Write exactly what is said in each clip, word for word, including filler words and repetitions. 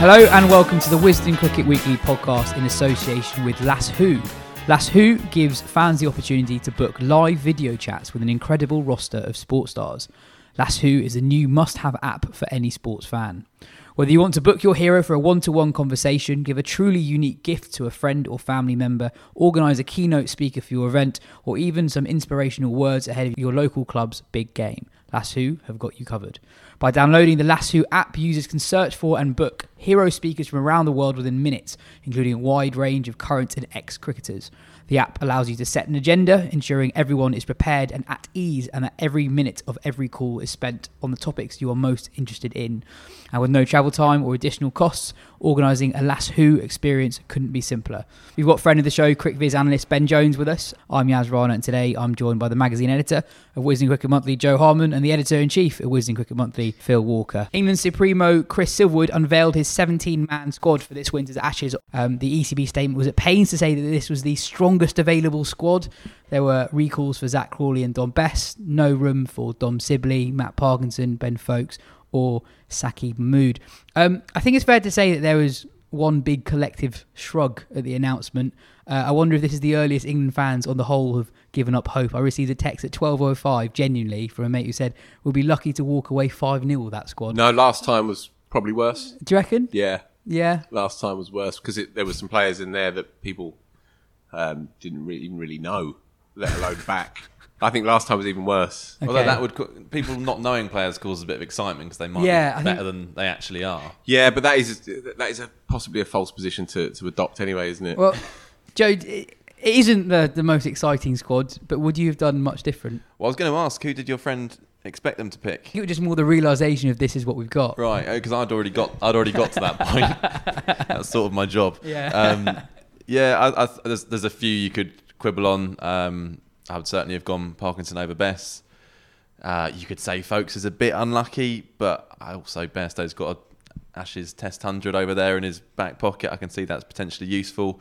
Hello and welcome to the Wisden Cricket Weekly podcast in association with Lasoo. Lasoo gives fans the opportunity to book live video chats with an incredible roster of sports stars. Lasoo is a new must-have app for any sports fan. Whether you want to book your hero for a one-to-one conversation, give a truly unique gift to a friend or family member, organise a keynote speaker for your event, or even some inspirational words ahead of your local club's big game, Lasoo have got you covered. By downloading the Lasoo app, users can search for and book hero speakers from around the world within minutes, including a wide range of current and ex-cricketers. The app allows you to set an agenda, ensuring everyone is prepared and at ease, and that every minute of every call is spent on the topics you are most interested in. And with no travel time or additional costs, organising a Lasoo experience couldn't be simpler. We've got friend of the show, CricViz analyst Ben Jones with us. I'm Yaz Rana, and today I'm joined by the magazine editor of Wisden Cricket Monthly, Joe Harmon, and the editor-in-chief of Wisden Cricket Monthly, Phil Walker. England Supremo Chris Silverwood unveiled his seventeen-man squad for this winter's Ashes. Um, the E C B statement was at pains to say that this was the strongest available squad. There were recalls for Zach Crawley and Dom Bess, no room for Dom Sibley, Matt Parkinson, Ben Foakes, or Saqib Mahmood. Um, I think it's fair to say that there was one big collective shrug at the announcement. Uh, I wonder if this is the earliest England fans on the whole have given up hope. I received a text at twelve oh five, genuinely, from a mate who said, we'll be lucky to walk away five nil with that squad. No, last time was probably worse. Do you reckon? Yeah. Yeah. Last time was worse because there were some players in there that people um, didn't really, even really know, let alone back. I think last time was even worse. Okay. Although that would people not knowing players causes a bit of excitement because they might yeah, be better than they actually are. Yeah, but that is that is a, possibly a false position to, to adopt anyway, isn't it? Well, Joe, it isn't the, the most exciting squad, but would you have done much different? Well, I was going to ask, who did your friend expect them to pick? It was just more the realisation of this is what we've got. Right, because I'd already got I'd already got to that point. That's sort of my job. Yeah, um, yeah. I, I, there's there's a few you could quibble on. Um, I would certainly have gone Parkinson over Bess. Uh, you could say Foakes is a bit unlucky, but I also Bairstow's got a Ashes Test one hundred over there in his back pocket. I can see that's potentially useful.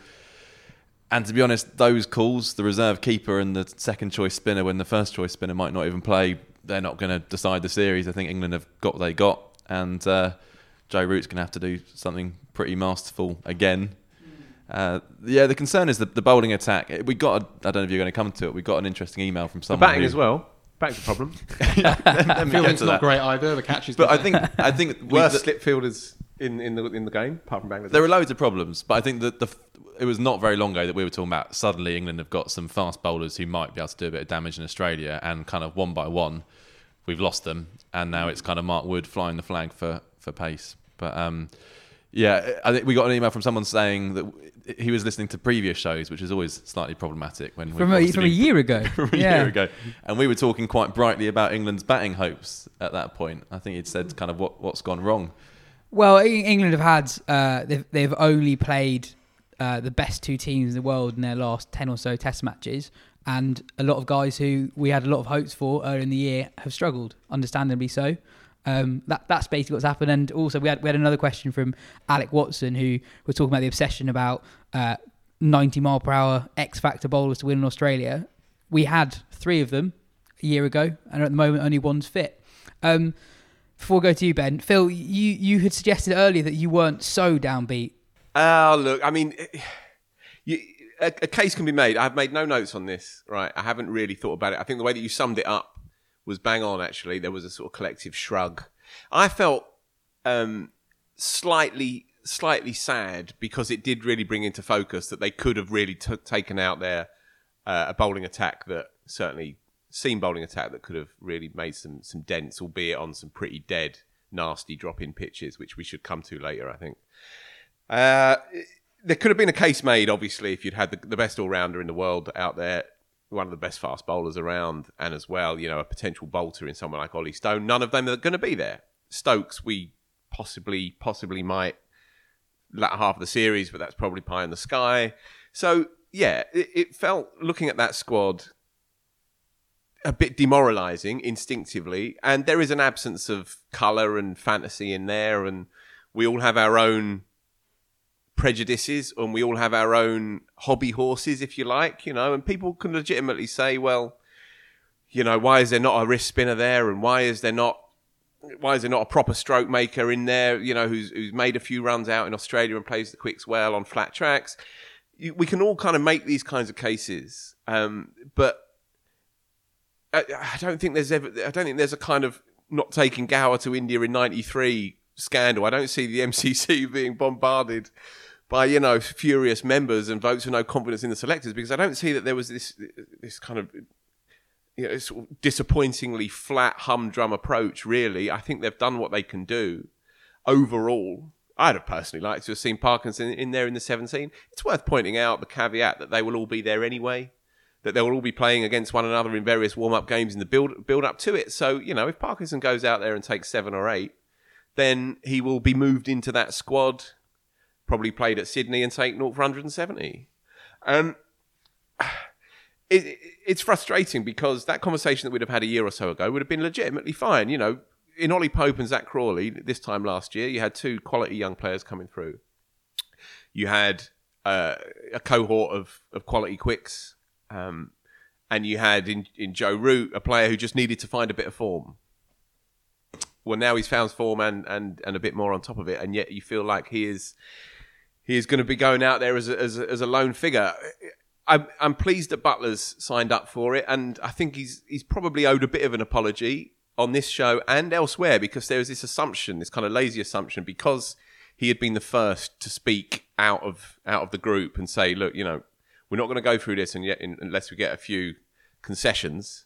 And to be honest, those calls, the reserve keeper and the second choice spinner when the first choice spinner might not even play, they're not going to decide the series. I think England have got what they got, and uh, Joe Root's going to have to do something pretty masterful again. Uh, yeah, the concern is the, the bowling attack. We got, a, I don't know if you're going to come to it, we got an interesting email from someone. The batting who, as well. Back's a problem. Fielding's not that. Great either. The catch is. But I think I think worst we, slip fielders in, in the in the game, apart from Bangladesh. There are loads of problems, but I think that the it was not very long ago that we were talking about suddenly England have got some fast bowlers who might be able to do a bit of damage in Australia, and kind of one by one we've lost them, and now it's kind of Mark Wood flying the flag for for pace. But um, yeah, I think we got an email from someone saying that he was listening to previous shows, which is always slightly problematic when from a, from a year ago, from a yeah. year ago, and we were talking quite brightly about England's batting hopes at that point. I think he'd said kind of what what's gone wrong. Well, England have had uh, they've they've only played uh, the best two teams in the world in their last ten or so Test matches, and a lot of guys who we had a lot of hopes for earlier in the year have struggled, understandably so. Um, that that's basically what's happened. And also we had we had another question from Alec Watson, who was talking about the obsession about uh, ninety mile per hour X factor bowlers to win in Australia. We had three of them a year ago, and at the moment only one's fit. Um, before we go to you, Ben, Phil, you you had suggested earlier that you weren't so downbeat. Oh, look, I mean, you, a, a case can be made. I've made no notes on this, right? I haven't really thought about it. I think the way that you summed it up was bang on, actually. There was a sort of collective shrug. I felt um, slightly slightly sad because it did really bring into focus that they could have really t- taken out their uh, a bowling attack that certainly seam bowling attack that could have really made some some dents, albeit on some pretty dead, nasty drop-in pitches, which we should come to later, I think. Uh, there could have been a case made, obviously, if you'd had the, the best all-rounder in the world out there, one of the best fast bowlers around, and as well, you know, a potential bolter in someone like Ollie Stone. None of them are going to be there. Stokes, we possibly, possibly might latter half of the series, but that's probably pie in the sky. So, yeah, it, it felt, looking at that squad, a bit demoralising instinctively, and there is an absence of colour and fantasy in there, and we all have our own prejudices, and we all have our own hobby horses, if you like, you know, and people can legitimately say, well, you know, why is there not a wrist spinner there, and why is there not why is there not a proper stroke maker in there, you know, who's who's made a few runs out in Australia and plays the quicks well on flat tracks? You, we can all kind of make these kinds of cases, um, but I, I don't think there's ever. I don't think there's a kind of not taking Gower to India in ninety-three scandal. I don't see the M C C being bombarded by, you know, furious members and votes with no confidence in the selectors, because I don't see that there was this this kind of, you know, sort of disappointingly flat humdrum approach, really. I think they've done what they can do overall. I'd have personally liked to have seen Parkinson in there in the seventeen. It's worth pointing out the caveat that they will all be there anyway, that they will all be playing against one another in various warm-up games in the build build up to it. So, you know, if Parkinson goes out there and takes seven or eight, then he will be moved into that squad, probably played at Sydney, and take zero for one hundred seventy. Um, it, it's frustrating because that conversation that we'd have had a year or so ago would have been legitimately fine. You know, in Ollie Pope and Zach Crawley, this time last year, you had two quality young players coming through. You had uh, a cohort of, of quality quicks, um, and you had in, in Joe Root a player who just needed to find a bit of form. Well, now he's found form and, and, and a bit more on top of it, and yet you feel like he is he is going to be going out there as a, as a, as a lone figure. I'm, I'm pleased that Butler's signed up for it, and I think he's he's probably owed a bit of an apology on this show and elsewhere, because there was this assumption, this kind of lazy assumption, because he had been the first to speak out of out of the group and say, look, you know, we're not going to go through this and yet in, unless we get a few concessions.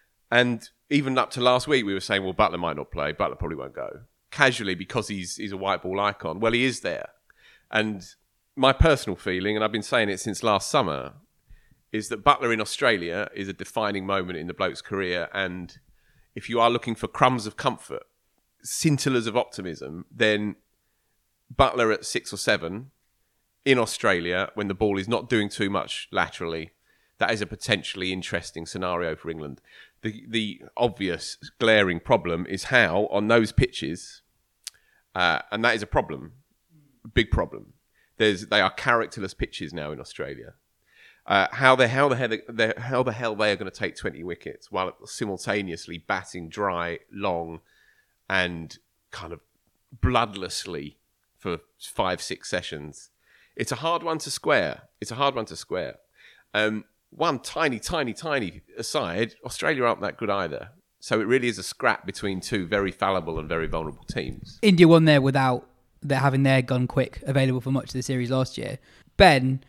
And even up to last week, we were saying, well, Butler might not play. Butler probably won't go. Casually, because he's he's a white ball icon. Well, he is there. And my personal feeling, and I've been saying it since last summer, is that Butler in Australia is a defining moment in the bloke's career. And if you are looking for crumbs of comfort, scintillas of optimism, then Butler at six or seven in Australia, when the ball is not doing too much laterally, that is a potentially interesting scenario for England. The the obvious glaring problem is how on those pitches, uh, and that is a problem, a big problem. There's they are characterless pitches now in Australia. Uh, how the how the hell they, how the hell they are going to take twenty wickets while simultaneously batting dry, long, and kind of bloodlessly for five six sessions. It's a hard one to square. It's a hard one to square. Um, one tiny, tiny, tiny aside, Australia aren't that good either. So it really is a scrap between two very fallible and very vulnerable teams. India won there without their having their gun quick available for much of the series last year. Ben,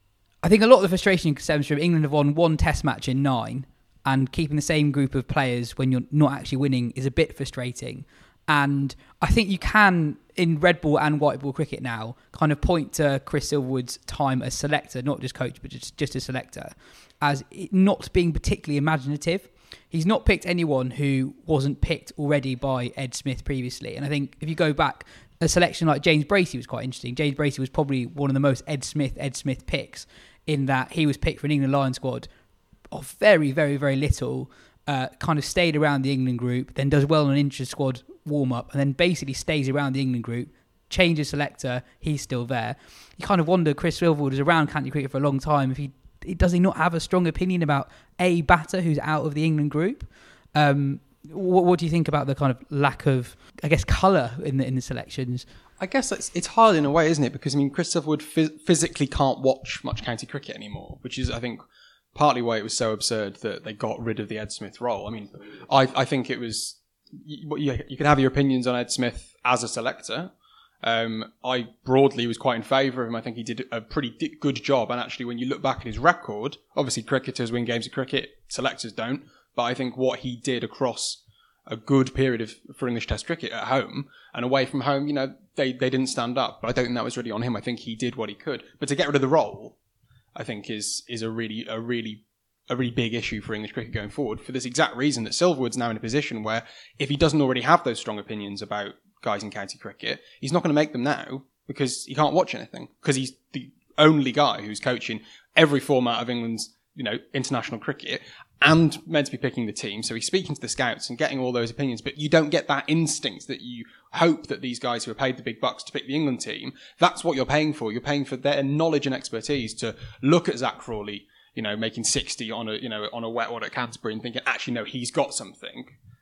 I think a lot of the frustration stems from England have won one test match in nine, and keeping the same group of players when you're not actually winning is a bit frustrating. And I think you can, in red ball and white ball cricket now, kind of point to Chris Silverwood's time as selector, not just coach, but just, just as selector, as not being particularly imaginative. He's not picked anyone who wasn't picked already by Ed Smith previously. And I think if you go back, a selection like James Bracey was quite interesting. James Bracey was probably one of the most Ed Smith, Ed Smith picks, in that he was picked for an England Lions squad of very, very, very little, uh, kind of stayed around the England group, then does well on an inter-squad warm-up, and then basically stays around the England group, changes selector, he's still there. You kind of wonder, Chris Silverwood is around county cricket for a long time, if he does he not have a strong opinion about a batter who's out of the England group? Um, what, what do you think about the kind of lack of, I guess, colour in the in the selections? I guess it's, it's hard in a way, isn't it? Because, I mean, Chris Silverwood phys- physically can't watch much county cricket anymore, which is, I think, partly why it was so absurd that they got rid of the Ed Smith role. I mean, I, I think it was... You, you can have your opinions on Ed Smith as a selector. Um, I broadly was quite in favour of him. I think he did a pretty di- good job. And actually, when you look back at his record, obviously cricketers win games of cricket, selectors don't. But I think what he did across a good period of for English Test cricket at home and away from home, you know, they, they didn't stand up. But I don't think that was really on him. I think he did what he could. But to get rid of the role, I think is is a really a really a really big issue for English cricket going forward, for this exact reason that Silverwood's now in a position where if he doesn't already have those strong opinions about guys in county cricket, he's not going to make them now because he can't watch anything, because he's the only guy who's coaching every format of England's, you know, international cricket and meant to be picking the team. So he's speaking to the scouts and getting all those opinions, but you don't get that instinct that you hope that these guys who are paid the big bucks to pick the England team, that's what you're paying for. You're paying for their knowledge and expertise to look at Zach Crawley, you know, making sixty on a, you know, on a wet one at Canterbury and thinking, actually, no, he's got something.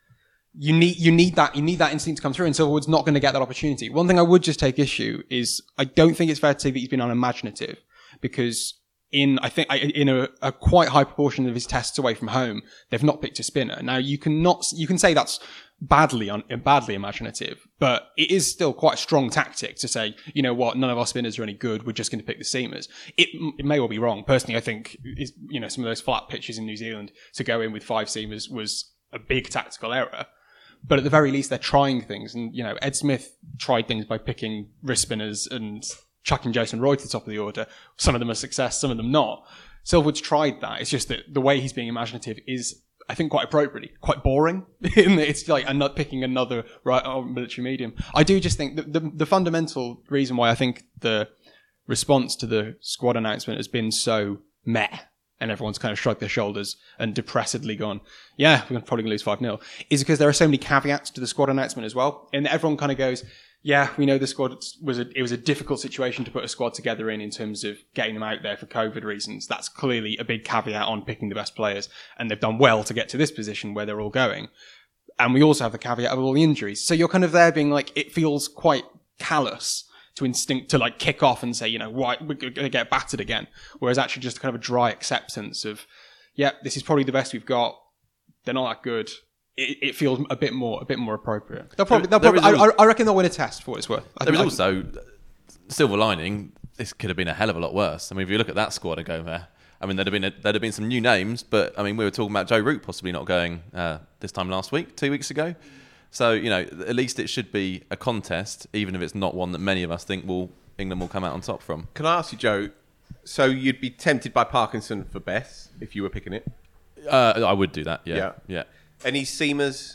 you need you need that you need that instinct to come through, and Silverwood's not going to get that opportunity. One thing I would just take issue is I don't think it's fair to say that he's been unimaginative, because in I think in a, a quite high proportion of his tests away from home, they've not picked a spinner. Now you can not you can say that's badly un, badly imaginative, but it is still quite a strong tactic to say, you know what, none of our spinners are any good, we're just going to pick the seamers. It, it may well be wrong. Personally, I think is, you know some of those flat pitches in New Zealand to go in with five seamers was a big tactical error. But at the very least, they're trying things. And, you know, Ed Smith tried things by picking wrist spinners and chucking Jason Roy to the top of the order. Some of them are success, some of them not. Silverwood's tried that. It's just that the way he's being imaginative is, I think, quite appropriately, quite boring. It's like I'm not picking another right arm military medium. I do just think that the, the fundamental reason why I think the response to the squad announcement has been so meh, and everyone's kind of shrugged their shoulders and depressedly gone, yeah, we're probably going to lose five nil, is because there are so many caveats to the squad announcement as well. And everyone kind of goes, yeah, we know the squad was a, it was a difficult situation to put a squad together in, in terms of getting them out there for COVID reasons. That's clearly a big caveat on picking the best players. And they've done well to get to this position where they're all going. And we also have the caveat of all the injuries. So you're kind of there being like, it feels quite callous to instinct to like kick off and say, you know, why we're going to get battered again. Whereas actually just kind of a dry acceptance of, yeah, this is probably the best we've got. They're not that good. It, it feels a bit more, a bit more appropriate. They'll probably, they'll probably, I, also, I reckon they'll win a test for what it's worth. I there is I also silver lining. This could have been a hell of a lot worse. I mean, if you look at that squad and go there, I mean, there'd have been a, there'd have been some new names, but I mean, we were talking about Joe Root possibly not going uh, this time last week, two weeks ago. So you know, at least it should be a contest, even if it's not one that many of us think will. England will come out on top from. Can I ask you, Joe? So you'd be tempted by Parkinson for Bess if you were picking it? Uh, I would do that. Yeah, Yeah. yeah. Any seamers?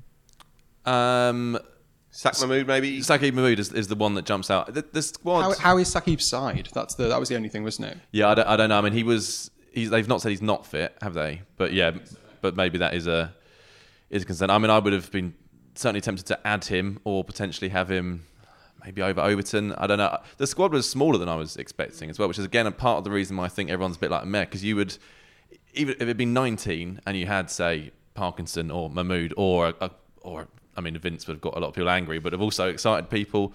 Um, Sak Mahmood, maybe? Saqib Mahmood is, is the one that jumps out. The, the squad. How, how is Saqib's side? That's the that was the only thing, wasn't it? Yeah, I don't, I don't know. I mean, he was. He's. They've not said he's not fit, have they? But yeah, but maybe that is a is a concern. I mean, I would have been certainly tempted to add him or potentially have him. Maybe over Overton. I don't know. The squad was smaller than I was expecting as well, which is again a part of the reason why I think everyone's a bit like meh, because you would, even if it had been nineteen and you had, say, Parkinson or Mahmood or, a, or I mean, Vince would have got a lot of people angry, but have also excited people,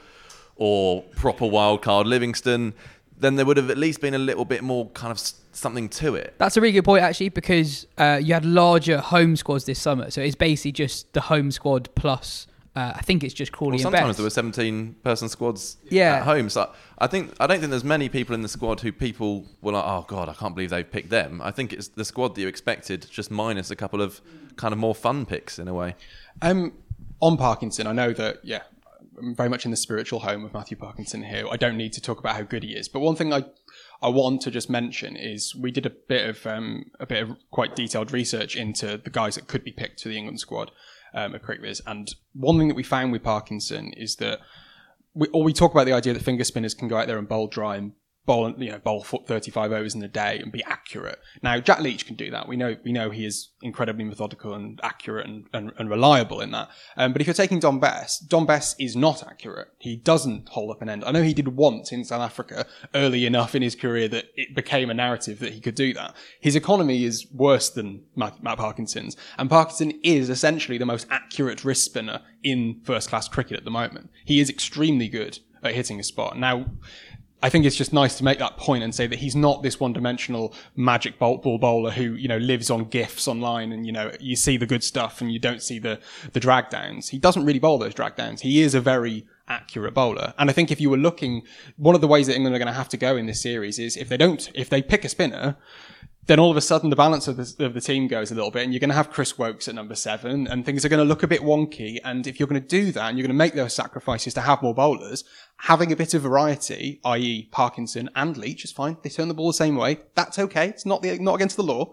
or proper wild card Livingston, then there would have at least been a little bit more kind of something to it. That's a really good point, actually, because uh, you had larger home squads this summer. So it's basically just the home squad plus... Uh, I think it's just Crawley well, and Bess. sometimes there were seventeen-person squads yeah. at home. So I think I don't think there's many people in the squad who people were like, oh God, I can't believe they've picked them. I think it's the squad that you expected, just minus a couple of kind of more fun picks in a way. Um, on Parkinson, I know that, yeah, I'm very much in the spiritual home of Matthew Parkinson here. I don't need to talk about how good he is. But one thing I I want to just mention is we did a bit of um, a bit of quite detailed research into the guys that could be picked for the England squad. Um, at CricViz, and one thing that we found with Parkinson is that we, or we talk about the idea that finger spinners can go out there and bowl dry and bowl, you know, bowl thirty-five overs in a day and be accurate. Now, Jack Leach can do that. We know we know he is incredibly methodical and accurate and, and, and reliable in that. Um, but if you're taking Dom Bess, Dom Bess is not accurate. He doesn't hold up an end. I know he did once in South Africa early enough in his career that it became a narrative that he could do that. His economy is worse than Matt, Matt Parkinson's, and Parkinson is essentially the most accurate wrist spinner in first-class cricket at the moment. He is extremely good at hitting a spot. Now, I think it's just nice to make that point and say that he's not this one-dimensional magic ball bowler who, you know, lives on GIFs online and, you know, you see the good stuff and you don't see the, the drag downs. He doesn't really bowl those drag downs. He is a very accurate bowler. And I think if you were looking, one of the ways that England are going to have to go in this series is if they don't, if they pick a spinner, then all of a sudden the balance of the, of the team goes a little bit and you're going to have Chris Wokes at number seven and things are going to look a bit wonky. And if you're going to do that and you're going to make those sacrifices to have more bowlers, having a bit of variety, that is. Parkinson and Leach is fine. They turn the ball the same way. That's okay. It's not the, not against the law.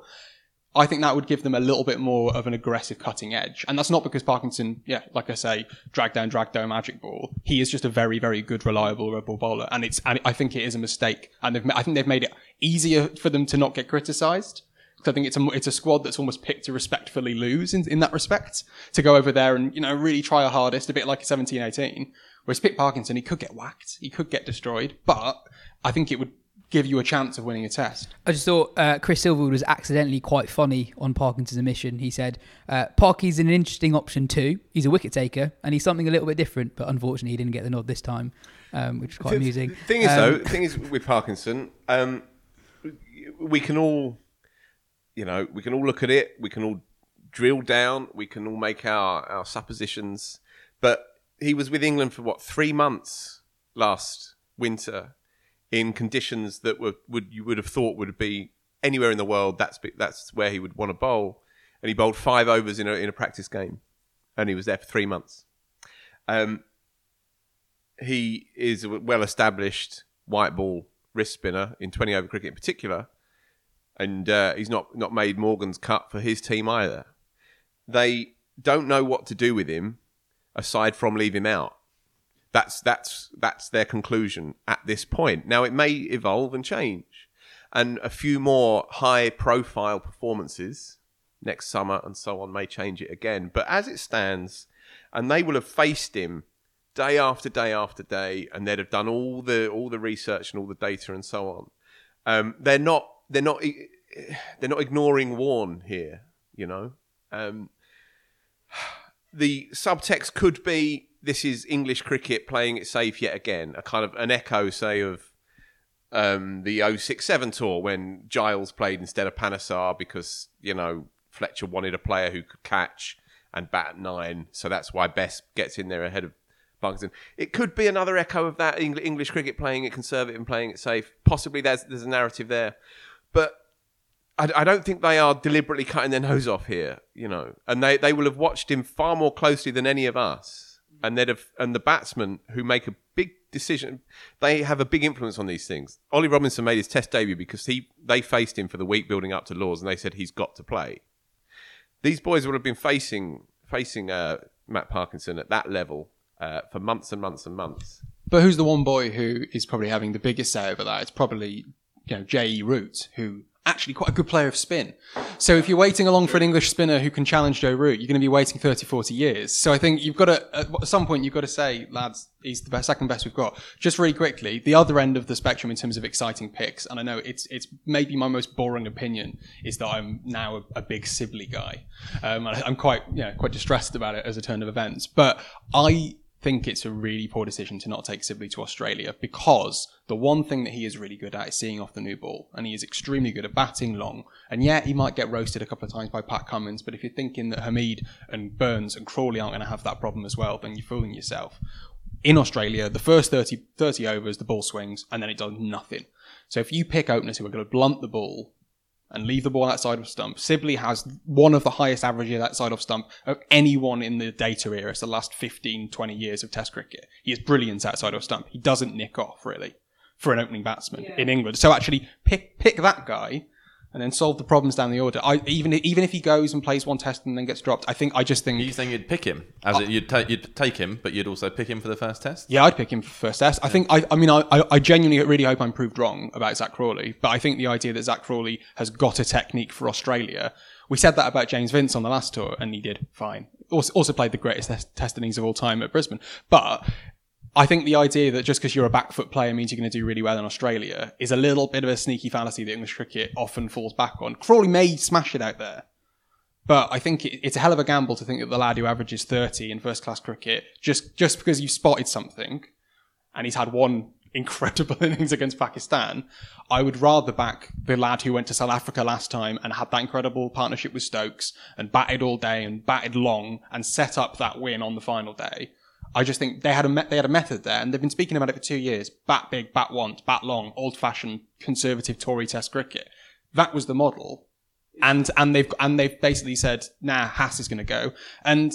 I think that would give them a little bit more of an aggressive cutting edge. And that's not because Parkinson, yeah, like I say, drag down, drag down magic ball. He is just a very, very good, reliable red ball bowler. And it's, and I think it is a mistake. And they've, I think they've made it easier for them to not get criticised. Because I think it's a, it's a squad that's almost picked to respectfully lose in, in that respect. To go over there and, you know, really try our hardest, a bit like seventeen eighteen. Whereas pick Parkinson, he could get whacked. He could get destroyed. But I think it would give you a chance of winning a test. I just thought uh, Chris Silverwood was accidentally quite funny on Parkinson's admission. He said, uh, Parky's an interesting option too. He's a wicket taker and he's something a little bit different, but unfortunately he didn't get the nod this time, um, which is quite the, amusing. The thing is, um, though, the thing is with Parkinson, um, we can all, you know, we can all look at it, we can all drill down, we can all make our, our suppositions, but he was with England for, what, three months last winter, in conditions that were would you would have thought would be anywhere in the world. That's that's where he would want to bowl, and he bowled five overs in a in a practice game, and he was there for three months. Um, he is a well-established white ball wrist spinner in twenty over cricket in particular, and uh, he's not not made Morgan's cut for his team either. They don't know what to do with him aside from leave him out. That's that's that's their conclusion at this point. Now, it may evolve and change, and a few more high-profile performances next summer and so on may change it again. But as it stands, and they will have faced him day after day after day, and they'd have done all the all the research and all the data and so on. Um, they're not they're not they're not ignoring Warne here. You know, um, the subtext could be, this is English cricket playing it safe yet again. A kind of an echo, say, of um, the oh six seven tour when Giles played instead of Panesar because, you know, Fletcher wanted a player who could catch and bat at nine. So that's why Best gets in there ahead of Parkinson. It could be another echo of that, English cricket playing it conservative and playing it safe. Possibly there's there's a narrative there. But I, I don't think they are deliberately cutting their nose off here, you know. And they, they will have watched him far more closely than any of us. And they'd have, and the batsmen who make a big decision, they have a big influence on these things. Ollie Robinson made his Test debut because he they faced him for the week building up to Lords, and they said he's got to play. These boys would have been facing facing uh, Matt Parkinson at that level uh, for months and months and months. But who's the one boy who is probably having the biggest say over that? It's probably, you know, J E Root, who actually quite a good player of spin. So if you're waiting along for an English spinner who can challenge Joe Root, you're going to be waiting thirty, forty years. So I think you've got to, at some point, you've got to say, lads, he's the best, second best we've got. Just really quickly, the other end of the spectrum in terms of exciting picks, and I know it's it's maybe my most boring opinion, is that I'm now a, a big Sibley guy. Um, and I'm quite, you know, quite distressed about it as a turn of events. But I think it's a really poor decision to not take Sibley to Australia, because the one thing that he is really good at is seeing off the new ball, and he is extremely good at batting long. And yeah, he might get roasted a couple of times by Pat Cummins, but if you're thinking that Hamid and Burns and Crawley aren't going to have that problem as well, then you're fooling yourself. In Australia, the first thirty, thirty overs, the ball swings, and then it does nothing. So if you pick openers who are going to blunt the ball and leave the ball outside of stump, Sibley has one of the highest averages outside of stump of anyone in the data era. It's the last fifteen, twenty years of Test cricket. He is brilliant outside of stump. He doesn't nick off, really, for an opening batsman yeah. in England. So actually, pick pick that guy and then solve the problems down the order. I, even even if he goes and plays one Test and then gets dropped, I think I just think. Are you saying you'd pick him? As it, you'd, ta- you'd take him, but you'd also pick him for the first Test? Yeah, I'd pick him for the first Test. Yeah. I think. I, I mean, I, I genuinely really hope I'm proved wrong about Zach Crawley, but I think the idea that Zach Crawley has got a technique for Australia. We said that about James Vince on the last tour, and he did fine. Also, also played the greatest test, test innings of all time at Brisbane, but I think the idea that just because you're a back foot player means you're going to do really well in Australia is a little bit of a sneaky fallacy that English cricket often falls back on. Crawley may smash it out there, but I think it, it's a hell of a gamble to think that the lad who averages thirty in first-class cricket, just, just because you've spotted something, and he's had one incredible innings against Pakistan, I would rather back the lad who went to South Africa last time and had that incredible partnership with Stokes and batted all day and batted long and set up that win on the final day. I just think they had a me- they had a method there, and they've been speaking about it for two years. Bat big, bat once, bat long, old-fashioned, conservative Tory Test cricket. That was the model, and and they've and they've basically said, nah, Haas is going to go. And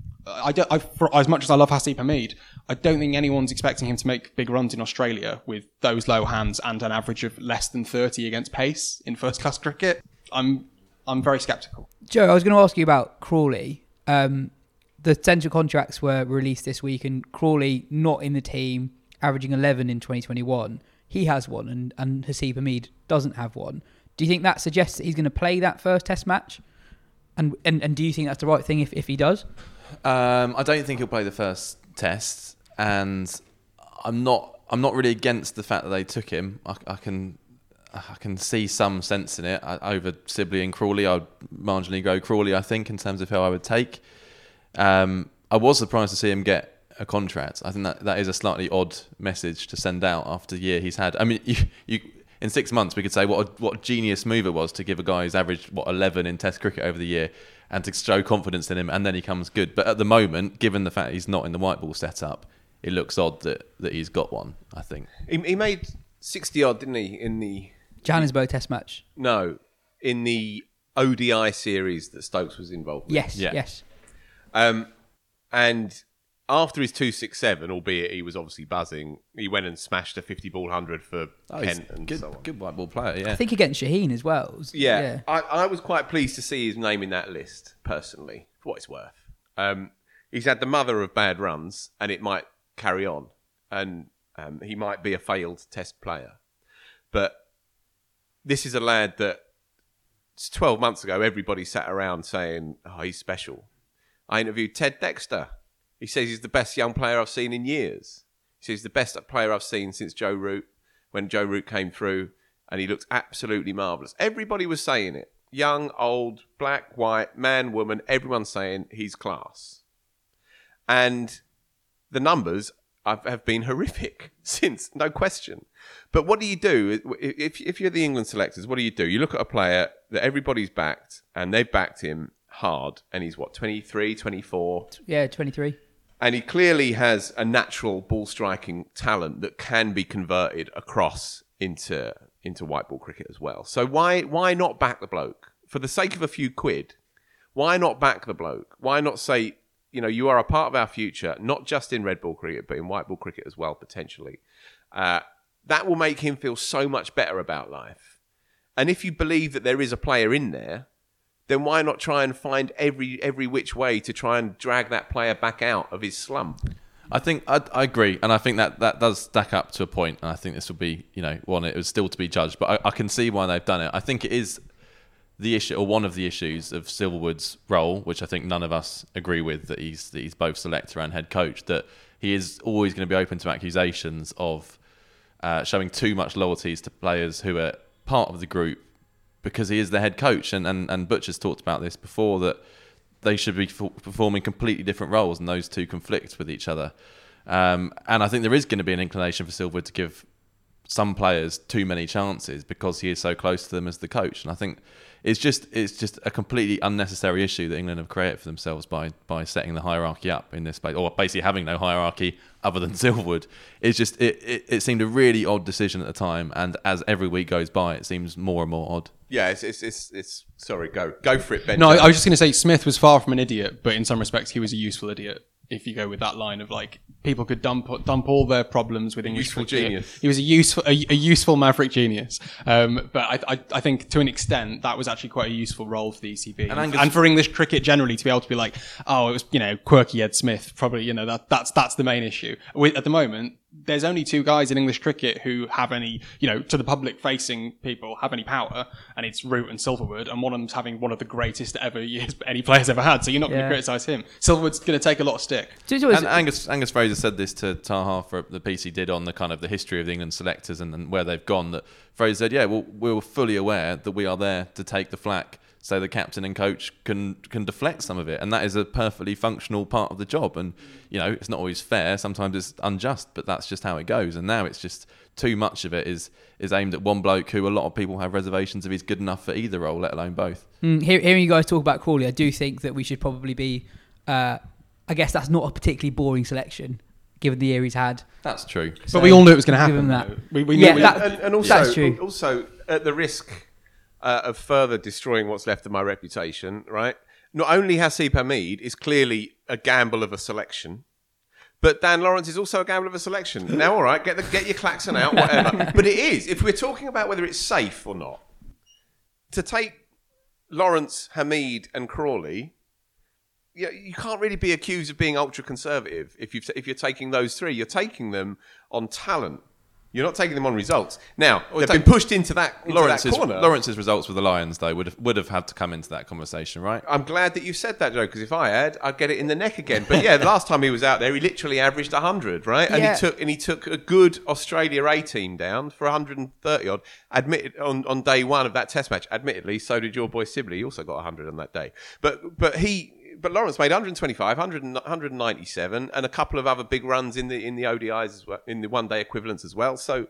I don't, I, for as much as I love Haseeb Hameed, I don't think anyone's expecting him to make big runs in Australia with those low hands and an average of less than thirty against pace in first-class cricket. I'm I'm very sceptical. Joe, I was going to ask you about Crawley. Um, The potential contracts were released this week, and Crawley not in the team, averaging eleven in twenty twenty-one. He has one, and, and Haseeb Hameed doesn't have one. Do you think that suggests that he's going to play that first Test match? And and, and do you think that's the right thing if, if he does? Um, I don't think he'll play the first Test, and I'm not I'm not really against the fact that they took him. I, I can I can see some sense in it. I, over Sibley and Crawley, I would marginally go Crawley, I think, in terms of how I would take. Um, I was surprised to see him get a contract. I think that, that is a slightly odd message to send out after the year he's had. I mean, you, you in six months we could say what a, what a genius move it was to give a guy who's averaged what eleven in Test cricket over the year and to show confidence in him, and then he comes good. But at the moment, given the fact he's not in the white ball setup, it looks odd that, that he's got one, I think. He, he made sixty odd, didn't he, in the Johannesburg Test match. no in the O D I series that Stokes was involved with. Yes, Yeah. yes. Um, and after his two six seven, albeit he was obviously buzzing, he went and smashed a fifty ball hundred for Oh, he's Kent and good, so on. good white ball player, yeah. I think against Shaheen as well. Yeah, I, I was quite pleased to see his name in that list, personally, for what it's worth. Um, he's had the mother of bad runs, and it might carry on, and um, he might be a failed Test player. But this is a lad that twelve months ago, everybody sat around saying, oh, he's special. I interviewed Ted Dexter. He says he's the best young player I've seen in years. He says he's the best player I've seen since Joe Root, when Joe Root came through, and he looked absolutely marvellous. Everybody was saying it. Young, old, black, white, man, woman, everyone's saying he's class. And the numbers have, have been horrific since, no question. But what do you do? If, if you're the England selectors, what do you do? You look at a player that everybody's backed, and they've backed him hard, and he's, what, twenty-three, twenty-four? Yeah, twenty-three. And he clearly has a natural ball striking talent that can be converted across into into white ball cricket as well. So why why not back the bloke? For the sake of a few quid, why not back the bloke? Why not say, you know, you are a part of our future, not just in red ball cricket, but in white ball cricket as well, potentially. Uh, that will make him feel so much better about life. And if you believe that there is a player in there, then why not try and find every every which way to try and drag that player back out of his slump? I think I, I agree, and I think that, that does stack up to a point, and I think this will be, you know, one, it was still to be judged, but I, I can see why they've done it. I think it is the issue, or one of the issues of Silverwood's role, which I think none of us agree with, that he's that he's both selector and head coach, that he is always going to be open to accusations of uh, showing too much loyalties to players who are part of the group, because he is the head coach, and, and, and Butcher's talked about this before, that they should be f- performing completely different roles, and those two conflict with each other. Um, and I think there is going to be an inclination for Silverwood to give some players too many chances because he is so close to them as the coach. And I think it's just it's just a completely unnecessary issue that England have created for themselves by by setting the hierarchy up in this place, or basically having no hierarchy other than Silverwood. It's just it, it, it seemed a really odd decision at the time, and as every week goes by, it seems more and more odd. Yeah, it's it's it's, it's sorry, go go for it, Ben. No, I, I was just going to say Smith was far from an idiot, but in some respects he was a useful idiot. If you go with that line of like, people could dump dump all their problems with English Useful cricket. genius. He was a useful a, a useful maverick genius. Um, but I, I I think to an extent that was actually quite a useful role for the E C B and, Angus- and for English cricket generally to be able to be like, oh, it was, you know, quirky Ed Smith. Probably, you know, that that's that's the main issue. With, at the moment, there's only two guys in English cricket who have any, you know, to the public facing people have any power, and it's Root and Silverwood, and one of them's having one of the greatest ever years any player's ever had. So you're not going Yeah. to criticise him. Silverwood's going to take a lot of stick. So it's always- And Angus Angus Fraser said this to Taha for the piece he did on the kind of the history of the England selectors and, and where they've gone. That Fraser said, yeah, well, we're fully aware that we are there to take the flak, so the captain and coach can can deflect some of it, and that is a perfectly functional part of the job. And you know, it's not always fair. Sometimes it's unjust, but that's just how it goes. And now it's just too much of it is is aimed at one bloke who a lot of people have reservations if he's good enough for either role, let alone both. Mm, hear, hearing you guys talk about Crawley, I do think that we should probably be. Uh, I guess that's not a particularly boring selection, given the year he's had. That's true. But we all knew it was going to give him happen. that. though. We, we Yeah, knew that- and, and also, That's true. also at the risk uh, of further destroying what's left of my reputation, right? Not only Hasib Hamid is clearly a gamble of a selection, but Dan Lawrence is also a gamble of a selection. Now, all right, get the get your klaxon out, whatever. But it is, if we're talking about whether it's safe or not, to take Lawrence, Hamid, and Crawley. You, you can't really be accused of being ultra conservative if you if you're taking those three. You're taking them on talent. You're not taking them on results. Now, Well, they've take- been pushed into that, into that Lawrence's, corner. Lawrence's results with the Lions, though, would have, would have had to come into that conversation, right? I'm glad that you said that, Joe, because if I had, I'd get it in the neck again. But yeah, the last time he was out there, he literally averaged one hundred, right? And Yeah. he took and he took a good Australia A team down for one hundred thirty odd. Admitted on, on day one of that Test match. Admittedly, so did your boy Sibley. He also got one hundred on that day. But but he. But Lawrence made one hundred twenty-five, one hundred, one hundred ninety-seven, and a couple of other big runs in the in the O D Is as well, in the one day equivalents as well. So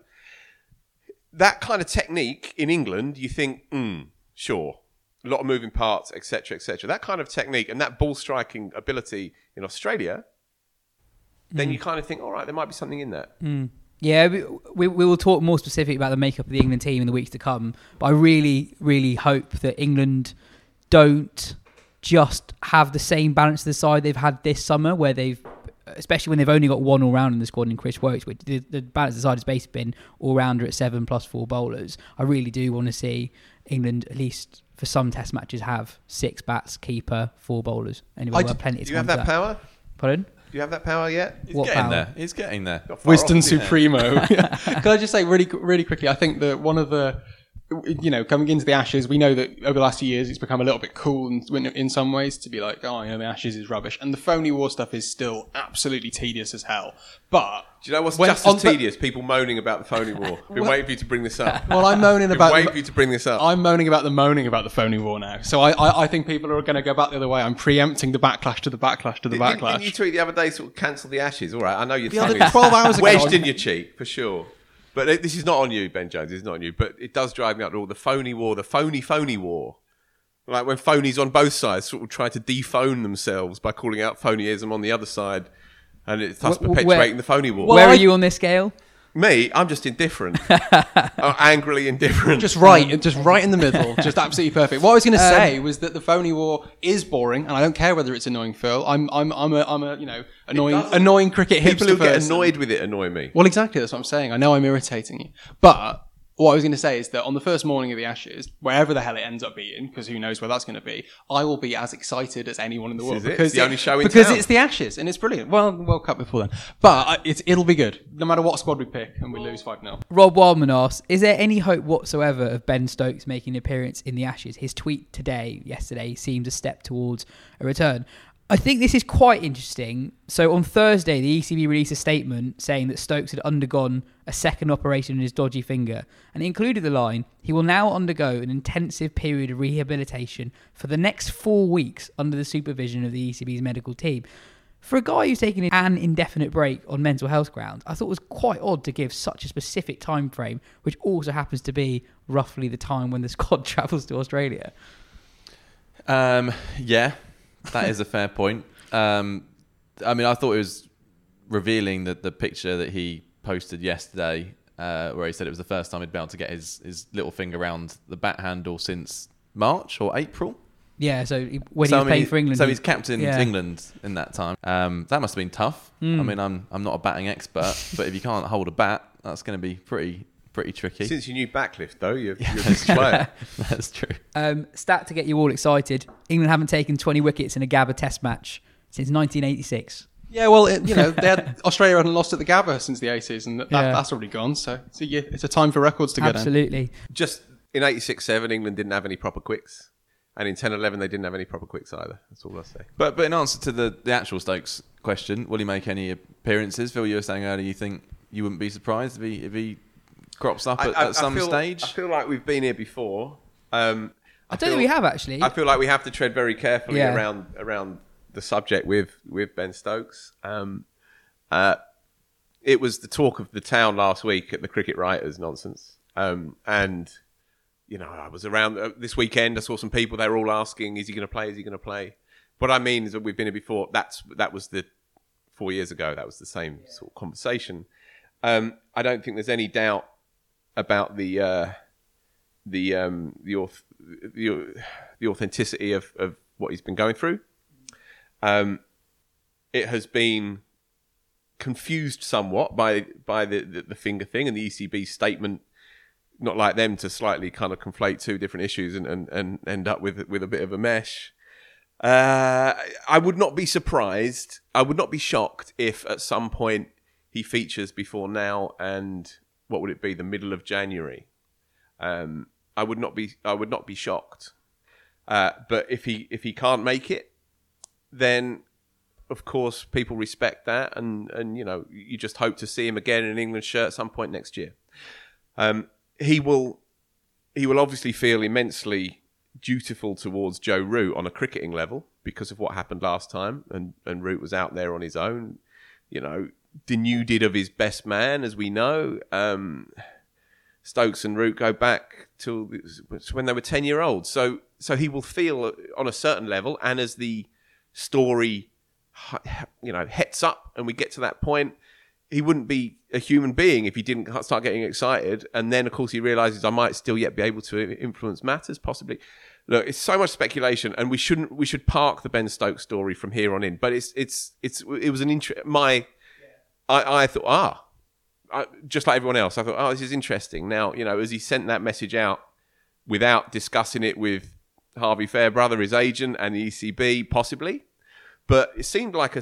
that kind of technique in England, you think, hmm, sure, a lot of moving parts, et cetera, et cetera. That kind of technique and that ball striking ability in Australia, then you kind of think, all right, there might be something in that. Yeah, we, we we will talk more specific about the makeup of the England team in the weeks to come. But I really, really hope that England don't just have the same balance to the side they've had this summer, where they've, especially when they've only got one all-round in the squad in Chris Woakes, which the, the balance of the side has basically been all-rounder at seven plus four bowlers. I really do want to see England, at least for some Test matches, have six bats, keeper, four bowlers. Anyway, I we'll have d- plenty of Do you time have for that power? Pardon? Do you have that power yet? He's What getting power? there. He's getting there. Not far Wisdom off, yeah. Supremo. Can I just say really, really quickly? I think that one of the, you know, coming into the Ashes, we know that over the last few years it's become a little bit cool in, in some ways to be like, oh, you know, the Ashes is rubbish, and the phony war stuff is still absolutely tedious as hell. But Do you know what's when- just on as the- tedious? People moaning about the phony war. Been waiting for you to bring this up. well, I'm moaning Been about. waiting the- for you to bring this up. I'm moaning about the moaning about the phony war now. So I, I, I think people are going to go back the other way. I'm preempting the backlash to the backlash to the Didn't- backlash. Didn't you tweet the other day, sort of cancel the Ashes? All right, I know you're The other tongue is twelve hours ago, wedged I- in your cheek for sure. But it, this is not on you, Ben Jones. It's not on you. But it does drive me up to all the phony war, the phony phony war. Like when phonies on both sides sort of try to dephone themselves by calling out phonyism on the other side, and it's thus Wh- wh- perpetuating where- the phony war. Well, Where I- are you on this scale? Me, I'm just indifferent. I'm angrily indifferent. Just right, just right in the middle, just absolutely perfect. What I was going to say was that the phony war is boring, and I don't care whether it's annoying, Phil. I'm, I'm, I'm a, I'm a, you know, annoying, doesn't- annoying cricket hipster People who get person. annoyed with it annoy me. Well, exactly. That's what I'm saying. I know I'm irritating you, but what I was going to say is that on the first morning of the Ashes, wherever the hell it ends up being, because who knows where that's going to be, I will be as excited as anyone in the world is it. because It's the only show in because town. it's the Ashes and it's brilliant. Well, the World Cup before then, but uh, it's, it'll be good no matter what squad we pick, and we lose five nil. Rob Wildman asks, is there any hope whatsoever of Ben Stokes making an appearance in the Ashes? His tweet today, yesterday, seems a step towards a return. I think this is quite interesting. So on Thursday, the E C B released a statement saying that Stokes had undergone a second operation in his dodgy finger, and it included the line, he will now undergo an intensive period of rehabilitation for the next four weeks under the supervision of the E C B's medical team. For a guy who's taken an indefinite break on mental health grounds, I thought it was quite odd to give such a specific time frame, which also happens to be roughly the time when the squad travels to Australia. Um, yeah, that is a fair point. Um, I mean, I thought it was revealing that the picture that he posted yesterday, uh, where he said it was the first time he'd been able to get his, his little finger around the bat handle since March or April. Yeah, so he- when so, he was I mean, playing for England... So he- he's captained yeah. England in that time. Um, that must have been tough. Mm. I mean, I'm I'm not a batting expert, but if you can't hold a bat, that's going to be pretty pretty tricky. Since you knew backlift, though, you're, you're a good player. That's true. Um, stat to get you all excited. England haven't taken twenty wickets in a Gabba test match since nineteen eighty-six. Yeah, well, it, you know, they had, Australia hadn't lost at the Gabba since the eighties, and that, Yeah. that's already gone. So, so yeah, it's a time for records to go down. Absolutely. Just in eighty-six seven, England didn't have any proper quicks. And in ten eleven, they didn't have any proper quicks either. That's all I'll say. But but in answer to the, the actual Stokes question, will he make any appearances? Phil, you were saying earlier you think you wouldn't be surprised if he if he crops up at, at some feel, stage. I feel like we've been here before. Um, I don't feel- think we have, actually. I feel like we have to tread very carefully Yeah. around around the subject with with Ben Stokes. Um, uh, it was the talk of the town last week at the Cricket Writers nonsense, um, and you know I was around uh, this weekend. I saw some people. They were all asking, "Is he going to play? Is he going to play?" What I mean is that we've been here before. That's that was the four years ago. That was the same sort of conversation. Um, I don't think there's any doubt about the uh, the um, the, auth- the the authenticity of, of what he's been going through. Um, it has been confused somewhat by by the, the, the finger thing and the E C B statement. Not like them to slightly kind of conflate two different issues and, and, and end up with with a bit of a mesh. Uh, I would not be surprised. I would not be shocked if at some point he features before now and what would it be, the middle of January, um, I would not be I would not be shocked. Uh, but if he if he can't make it, then of course people respect that, and and you know you just hope to see him again in an England shirt at some point next year. Um, he will he will obviously feel immensely dutiful towards Joe Root on a cricketing level because of what happened last time, and and Root was out there on his own, you know, denuded of his best man, as we know. Um, Stokes and Root go back to when they were ten year olds, so so he will feel on a certain level, and as the story, you know, hets up and we get to that point, he wouldn't be a human being if he didn't start getting excited. And then, of course, he realizes I might still yet be able to influence matters, possibly. Look, it's so much speculation, and we shouldn't. We should park the Ben Stokes story from here on in. But it's it's it's it was an interest. My, I I thought ah, I, just like everyone else, I thought oh this is interesting. Now you know as he sent that message out without discussing it with Harvey Fairbrother, his agent, and the E C B, possibly. But it seemed like a.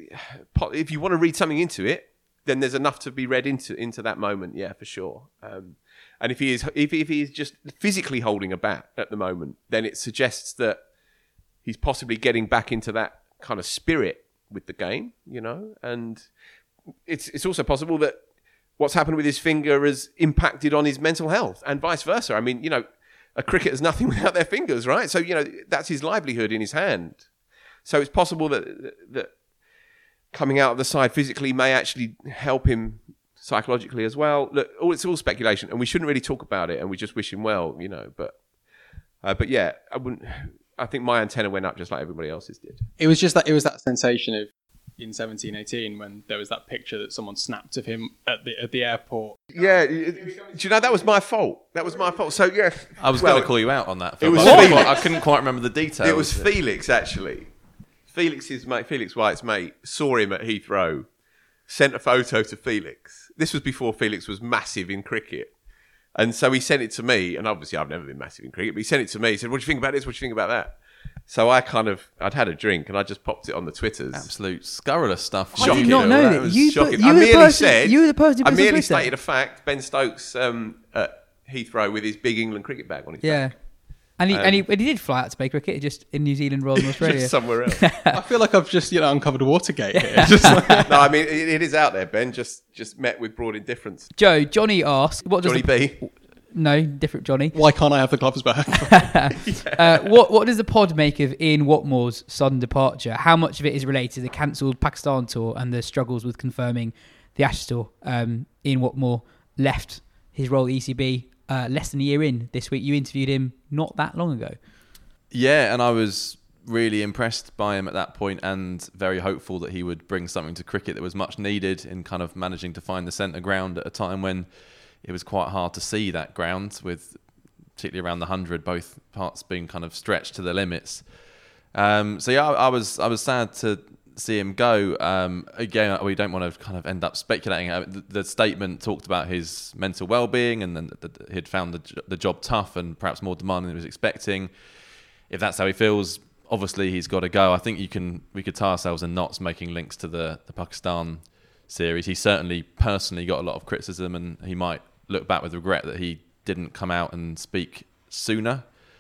If you want to read something into it, then there's enough to be read into into that moment. Yeah, for sure. Um, and if he is if if he is just physically holding a bat at the moment, then it suggests that he's possibly getting back into that kind of spirit with the game, you know. And it's it's also possible that what's happened with his finger has impacted on his mental health, and vice versa. I mean, you know, a cricketer's nothing without their fingers, right? So you know that's his livelihood in his hand. So it's possible that that coming out of the side physically may actually help him psychologically as well. Look, all it's all speculation, and we shouldn't really talk about it. And we just wish him well, you know. But uh, but yeah, I wouldn't. I think my antenna went up just like everybody else's did. It was just that it was that sensation of in seventeen eighteen when there was that picture that someone snapped of him at the at the airport. Yeah, do you know that was my fault? That was my fault. So yeah, I was well, going to call you out on that. Phil, it was but I, Felix. I couldn't quite remember the details. It was Felix actually. Felix's mate, Felix White's mate, saw him at Heathrow, sent a photo to Felix. This was before Felix was massive in cricket. And so he sent it to me, and obviously I've never been massive in cricket, but he sent it to me. He said, what do you think about this? What do you think about that? So I kind of, I'd had a drink, and I just popped it on the Twitters. Absolute scurrilous stuff. I did not Phil. know That that. was You, shocking. put, you, I were the merely person, said, you were the person who I put it on merely Twitter. stated a fact. Ben Stokes um, at Heathrow with his big England cricket bag on his Yeah. back. And he, Um, and, he, and he did fly out to play cricket, just in New Zealand rather than Australia. Just somewhere else. I feel like I've just you know uncovered Watergate here. Just like, No, I mean, it, it is out there, Ben. Just just met with broad indifference. Joe, Johnny asked, "What does Johnny the, B. No, different Johnny. why can't I have the gloves back? Uh, what what does the pod make of Ian Watmore's sudden departure? How much of it is related to the cancelled Pakistan tour and the struggles with confirming the Ashes tour? Um, Ian Watmore left his role at the E C B uh, less than a year in this week. You interviewed him not that long ago. Yeah, and I was really impressed by him at that point and very hopeful that he would bring something to cricket that was much needed in kind of managing to find the centre ground at a time when it was quite hard to see that ground, with particularly around the hundred, both parts being kind of stretched to their limits. Um, so yeah, I, I was I was sad to see him go. Um, again, we don't want to kind of end up speculating. The, the statement talked about his mental well-being and then that he'd found the, the job tough and perhaps more demanding than he was expecting. If that's how he feels, obviously he's got to go. I think you can we could tie ourselves in knots making links to the, the Pakistan series. He certainly personally got a lot of criticism, and he might look back with regret that he didn't come out and speak sooner.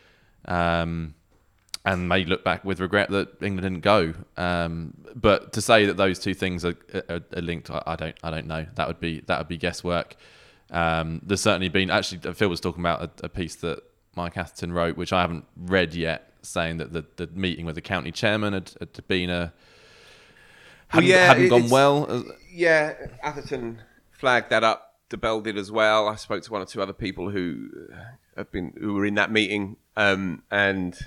Um, and may look back with regret that England didn't go. Um, but to say that those two things are, are, are linked, I, I don't I don't know. That would be that would be guesswork. Um, there's certainly been actually Phil was talking about a, a piece that Mike Atherton wrote, which I haven't read yet, saying that the, the meeting with the county chairman had, had been a hadn't, yeah, hadn't it- gone it's- well. Yeah, Atherton flagged that up. DeBell did as well. I spoke to one or two other people who have been who were in that meeting, um, and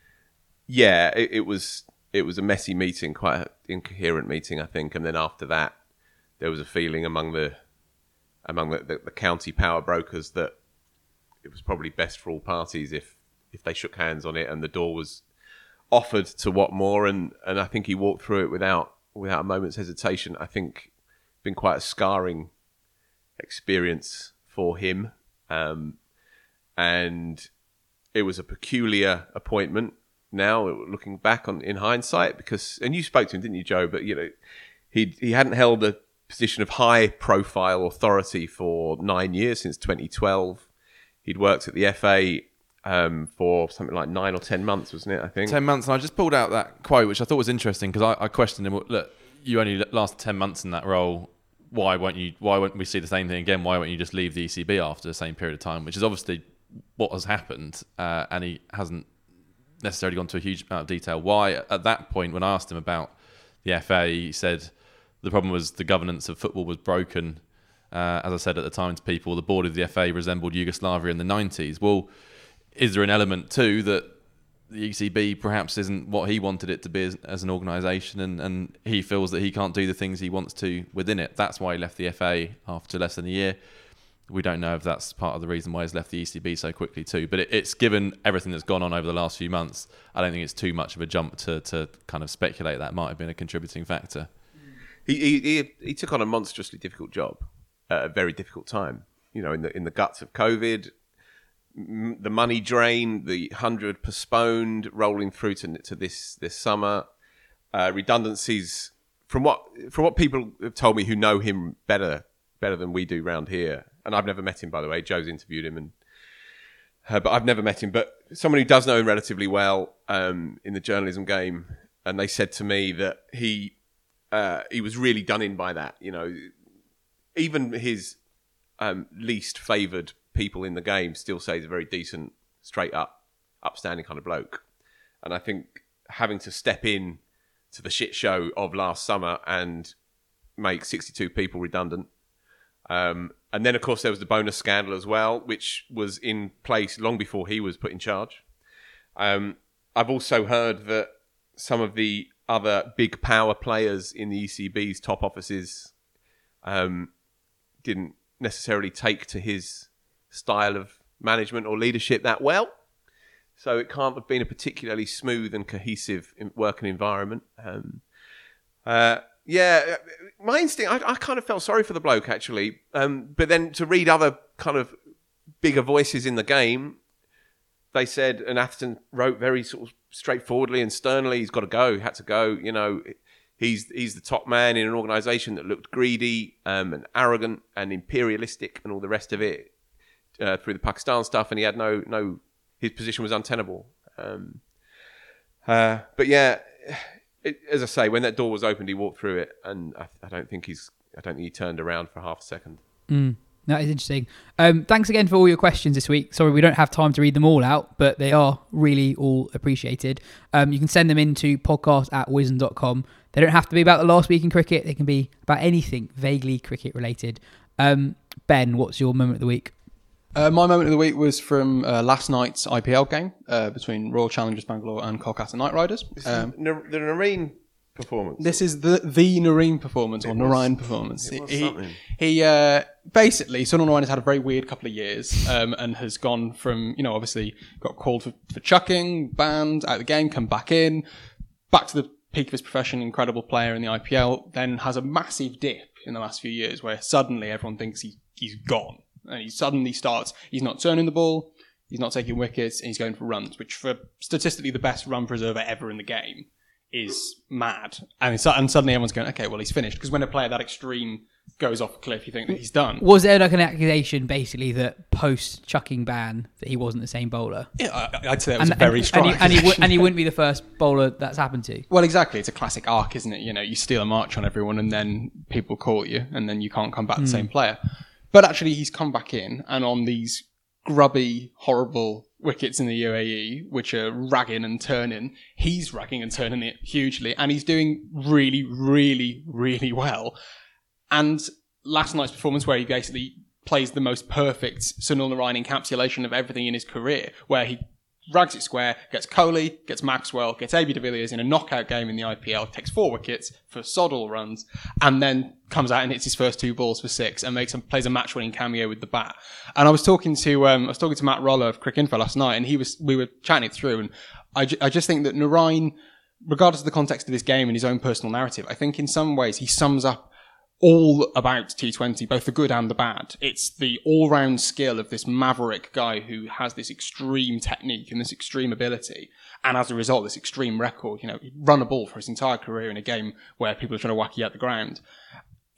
yeah, it, it was it was a messy meeting, quite an incoherent meeting, I think. And then after that, there was a feeling among the among the, the, the county power brokers that it was probably best for all parties if if they shook hands on it, and the door was offered to Watmore, and, and I think he walked through it without without a moment's hesitation. I think it's been quite a scarring experience for him, um, and it was a peculiar appointment. Now, looking back on in hindsight, because and you spoke to him, didn't you, Joe? But you know, he he hadn't held a position of high-profile authority for nine years, since twenty twelve. He'd worked at the F A um, for something like nine or ten months, wasn't it, I think? ten months, and I just pulled out that quote, which I thought was interesting, because I, I questioned him, look, you only lasted ten months in that role, why won't you? Why won't we see the same thing again? Why won't you just leave the E C B after the same period of time? Which is obviously what has happened, uh, and he hasn't necessarily gone to a huge amount of detail. Why? At that point, when I asked him about the F A, he said the problem was the governance of football was broken. Uh, as I said at the time to people, the board of the F A resembled Yugoslavia in the nineties. Well, is there an element too that the E C B perhaps isn't what he wanted it to be as, as an organisation, and, and he feels that he can't do the things he wants to within it? That's why he left the F A after less than a year. We don't know if that's part of the reason why he's left the E C B so quickly too. But it, it's given everything that's gone on over the last few months, I don't think it's too much of a jump to, to kind of speculate that might have been a contributing factor. He, he, he, he took on a monstrously difficult job at a very difficult time. You know, in the in the guts of COVID, the money drain, the hundred postponed, rolling through to to this this summer, uh, redundancies. From what from what people have told me who know him better better than we do round here, and I've never met him, by the way. Joe's interviewed him, and uh, but I've never met him. But someone who does know him relatively well um, in the journalism game, and they said to me that he uh, he was really done in by that. You know, even his um, least favoured people in the game still say he's a very decent, straight up, upstanding kind of bloke. And I think having to step in to the shit show of last summer and make sixty-two people redundant. Um, and then, of course, there was the bonus scandal as well, which was in place long before he was put in charge. Um, I've also heard that some of the other big power players in the E C B's top offices um, didn't necessarily take to his style of management or leadership that well. So it can't have been a particularly smooth and cohesive working environment. Um, uh, yeah, my instinct, I, I kind of felt sorry for the bloke, actually. Um, but then to read other kind of bigger voices in the game, they said, and Atherton wrote very sort of straightforwardly and sternly, he's got to go, he had to go. You know, he's he's the top man in an organisation that looked greedy um, and arrogant and imperialistic and all the rest of it uh, through the Pakistan stuff, and he had no no. His position was untenable. Um, uh, but yeah, it, as I say, when that door was opened, he walked through it, and I, I don't think he's. I don't think he turned around for half a second. Mm, that is interesting. Um, thanks again for all your questions this week. Sorry, we don't have time to read them all out, but they are really all appreciated. Um, you can send them in to podcast at wisdom dot com. They don't have to be about the last week in cricket. They can be about anything vaguely cricket related. Um, Ben, what's your moment of the week? Uh, my moment of the week was from uh, last night's I P L game uh, between Royal Challengers Bangalore and Kolkata Knight Riders. Um, the, the Nareen performance. This is the the Nareen performance, or Narayan performance. It was he something. he uh, basically, Sunil Narayan has had a very weird couple of years um, and has gone from, you know, obviously got called for, for chucking, banned, out of the game, come back in, back to the peak of his profession, incredible player in the I P L, then has a massive dip in the last few years where suddenly everyone thinks he, he's gone. And he suddenly starts, he's not turning the ball, he's not taking wickets, and he's going for runs, which for statistically the best run preserver ever in the game is mad. And, it's, and suddenly everyone's going, okay, well, he's finished. Because when a player that extreme goes off a cliff, you think that he's done. Was there like an accusation, basically, that post-chucking ban, that he wasn't the same bowler? Yeah, I, I'd say that was And, a very and, strong and, he, and, he, accusation. w- and he wouldn't be the first bowler that's happened to. Well, exactly. It's a classic arc, isn't it? You know, you steal a march on everyone and then people call you and then you can't come back the same player. But actually, he's come back in, and on these grubby, horrible wickets in the U A E, which are ragging and turning, he's ragging and turning it hugely, and he's doing really, really, really well. And last night's performance, where he basically plays the most perfect Sunil Narayan encapsulation of everything in his career, where he rags it square, gets Kohli, gets Maxwell, gets A B de Villiers in a knockout game in the I P L, takes four wickets for sod all runs, and then comes out and hits his first two balls for six and makes a, plays a match-winning cameo with the bat. And I was talking to um, I was talking to Matt Roller of Cricinfo last night, and he was we were chatting it through, and I, ju- I just think that Narayan, regardless of the context of this game and his own personal narrative, I think in some ways he sums up all about T twenty, both the good and the bad. It's the all-round skill of this maverick guy who has this extreme technique and this extreme ability, and as a result, this extreme record. You know, he'd run a ball for his entire career in a game where people are trying to whack you out the ground.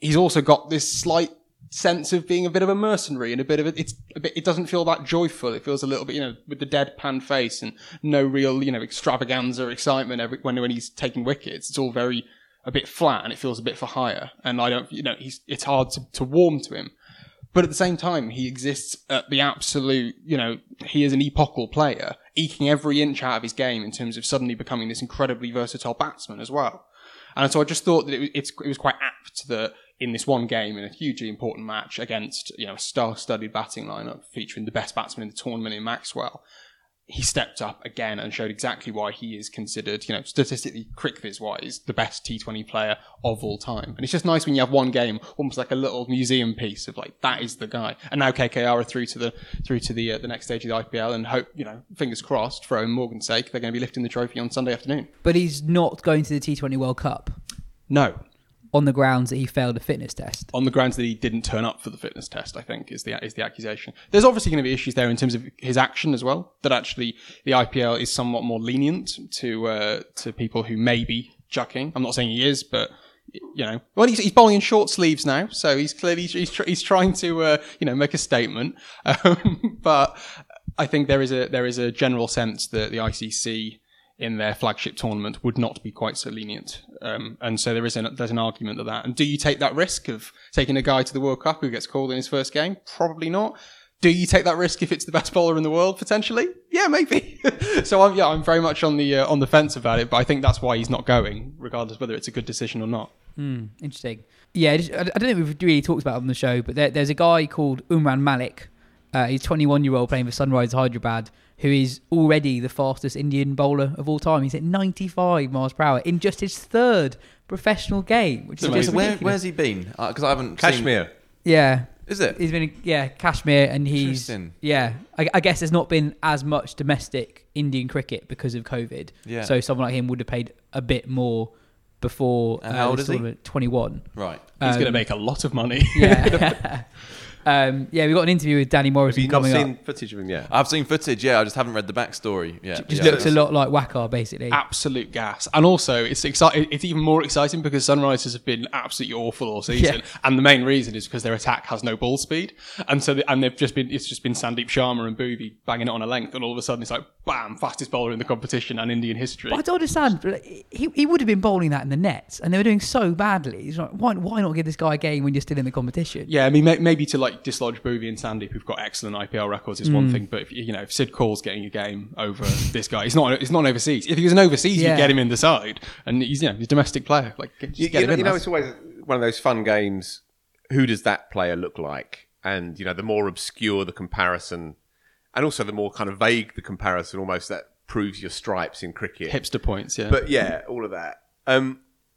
he's also got this slight sense of being a bit of a mercenary and a bit of a, it's a bit, it doesn't feel that joyful. It feels a little bit, you know, with the deadpan face and no real, you know, extravaganza or excitement every, when, when he's taking wickets. It's all very, a bit flat and it feels a bit for hire. And I don't, you know, he's, it's hard to, to warm to him. But at the same time, he exists at the absolute, you know, he is an epochal player, eking every inch out of his game in terms of suddenly becoming this incredibly versatile batsman as well. And so I just thought that it, it's, it was quite apt that in this one game, in a hugely important match against, you know, a star-studded batting lineup featuring the best batsman in the tournament in Maxwell, he stepped up again and showed exactly why he is considered, you know, statistically, CricViz-wise, the best T twenty player of all time. And it's just nice when you have one game, almost like a little museum piece of like, that is the guy. And now K K R are through to the through to the uh, the next stage of the I P L, and hope, you know, fingers crossed for Owen Morgan's sake, they're going to be lifting the trophy on Sunday afternoon. But he's not going to the T twenty World Cup. No. On the grounds that he failed a fitness test. On the grounds that he didn't turn up for the fitness test, I think, is the is the accusation. There's obviously going to be issues there in terms of his action as well, that actually the I P L is somewhat more lenient to uh, to people who may be jucking. I'm not saying he is, but, you know, well, he's, he's bowling in short sleeves now, so he's clearly he's, tr- he's trying to, uh, you know, make a statement. Um, but I think there is a there is a general sense that the I C C in their flagship tournament would not be quite so lenient. Um, and so there is an, there's an argument of that. And do you take that risk of taking a guy to the World Cup who gets called in his first game? Probably not. Do you take that risk if it's the best bowler in the world, potentially? Yeah, maybe. so I'm, yeah, I'm very much on the uh, on the fence about it, but I think that's why he's not going, regardless whether it's a good decision or not. Mm, interesting. Yeah, I don't think we've really talked about it on the show, but there, there's a guy called Umran Malik. Uh, he's a twenty-one-year-old playing for Sunrisers Hyderabad, who is already the fastest Indian bowler of all time. He's at ninety-five miles per hour in just his third professional game, which is So just where, ridiculous. where's he been? Because I haven't Kashmir. Yeah. Is it? He's been, yeah, Kashmir, and he's, Interesting. yeah, I, I guess there's not been as much domestic Indian cricket because of COVID. Yeah. So someone like him would have paid a bit more before. And how old this is he? tournament, twenty-one. Right. He's Um, going to make a lot of money. Yeah. um, yeah, we got an interview with Danny Have Morrison you not coming seen up. footage of him yet? I've seen footage, yeah. I just haven't read the backstory yet. Just yeah. looks a lot like Wakar, basically. Absolute gas. And also, it's exci- it's even more exciting because Sunrisers have been absolutely awful all season. Yeah. And the main reason is because their attack has no ball speed. And so, the, and they've just been, it's just been Sandeep Sharma and Bhuvi banging it on a length. And all of a sudden, it's like, bam, fastest bowler in the competition and Indian history. But I don't understand. but He he would have been bowling that in the nets, and they were doing so badly. He's like, why why not give this guy a game when you're still in the competition? Yeah, I mean, may- maybe to like dislodge Bhuvi and Sandeep, who've got excellent I P L records, is one thing. But if you know, if Sid Call's getting a game over this guy, he's not. He's not overseas. If he was an overseas, Yeah. you'd get him in the side, and he's you know, he's a domestic player. Like, just You, get you him know, in, you know lads. it's always one of those fun games. Who does that player look like? And you know, the more obscure the comparison, and also the more kind of vague the comparison, almost that proves your stripes in cricket. hipster points. Yeah, But yeah, all of that. Um,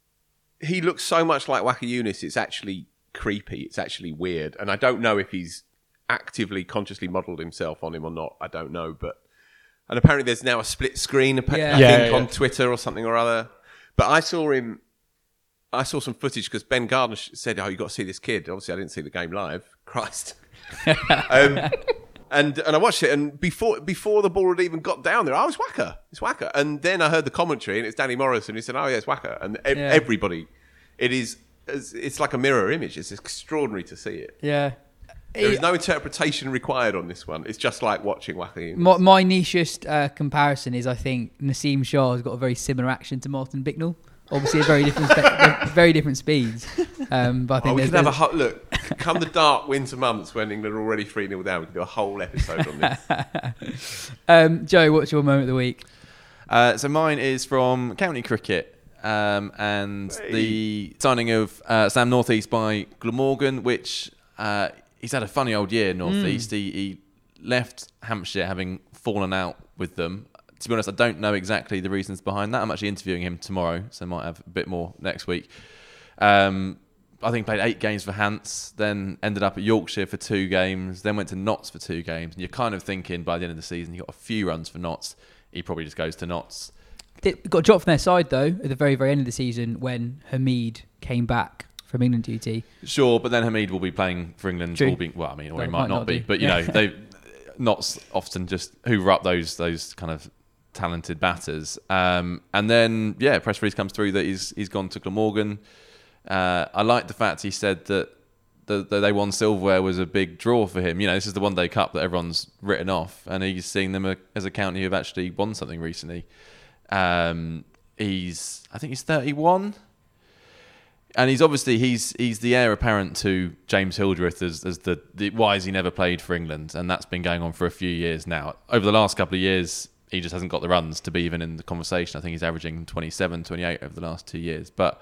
he looks so much like Waqar Younis. It's actually creepy. It's actually weird. And I don't know if he's actively, consciously modelled himself on him or not. I don't know. But and apparently there's now a split screen. I Yeah. think Yeah, yeah. on Twitter or something or other. But I saw him. I saw some footage because Ben Gardner said, "Oh, you got to see this kid." Obviously, I didn't see the game live. Christ. um, and and I watched it, and before before the ball had even got down there, I was Waqar. It's Waqar. And then I heard the commentary, and it's Danny Morrison. He said, "Oh yeah, it's Waqar." And ev- Yeah. everybody, it is. It's it's like a mirror image. It's extraordinary to see it. Yeah. There is no interpretation required on this one. It's just like watching Waqar Younis. My, my nichest uh, comparison is I think Naseem Shah has got a very similar action to Martin Bicknell. Obviously, at very different, spe- very different speeds. Um, but I Oh, think we there's, could have a there's- ho- look. Come the dark winter months when England are already three nil down, we could do a whole episode on this. um, Joe, what's your moment of the week? Uh, so mine is from county cricket um, and Hey. the signing of uh, Sam Northeast by Glamorgan, which uh, he's had a funny old year, Northeast. He, he left Hampshire having fallen out with them. To be honest, I don't know exactly the reasons behind that. I'm actually interviewing him tomorrow, so I might have a bit more next week. Um, I think he played eight games for Hants, then ended up at Yorkshire for two games, then went to Notts for two games. And you're kind of thinking by the end of the season, he got a few runs for Notts. He probably just goes to Notts. Did, got dropped from their side, though, at the very, very end of the season when Hamid came back from England duty. Sure, but then Hamid will be playing for England. True. All being, well, I mean, or No, he might, not be. do. But, you Yeah. know, they Notts often just hoover up those those kind of talented batters. Um, and then, yeah, press release comes through that he's he's gone to Glamorgan. Uh, I like the fact he said that the, the they won silverware was a big draw for him. You know, this is the One Day Cup that everyone's written off, and he's seeing them a, as a county who have actually won something recently. Um, he's, I think he's thirty-one, and he's obviously he's he's the heir apparent to James Hildreth as as the, the why has he never played for England, and that's been going on for a few years now. Over the last couple of years, he just hasn't got the runs to be even in the conversation. I think he's averaging twenty-seven, twenty-eight over the last two years, but.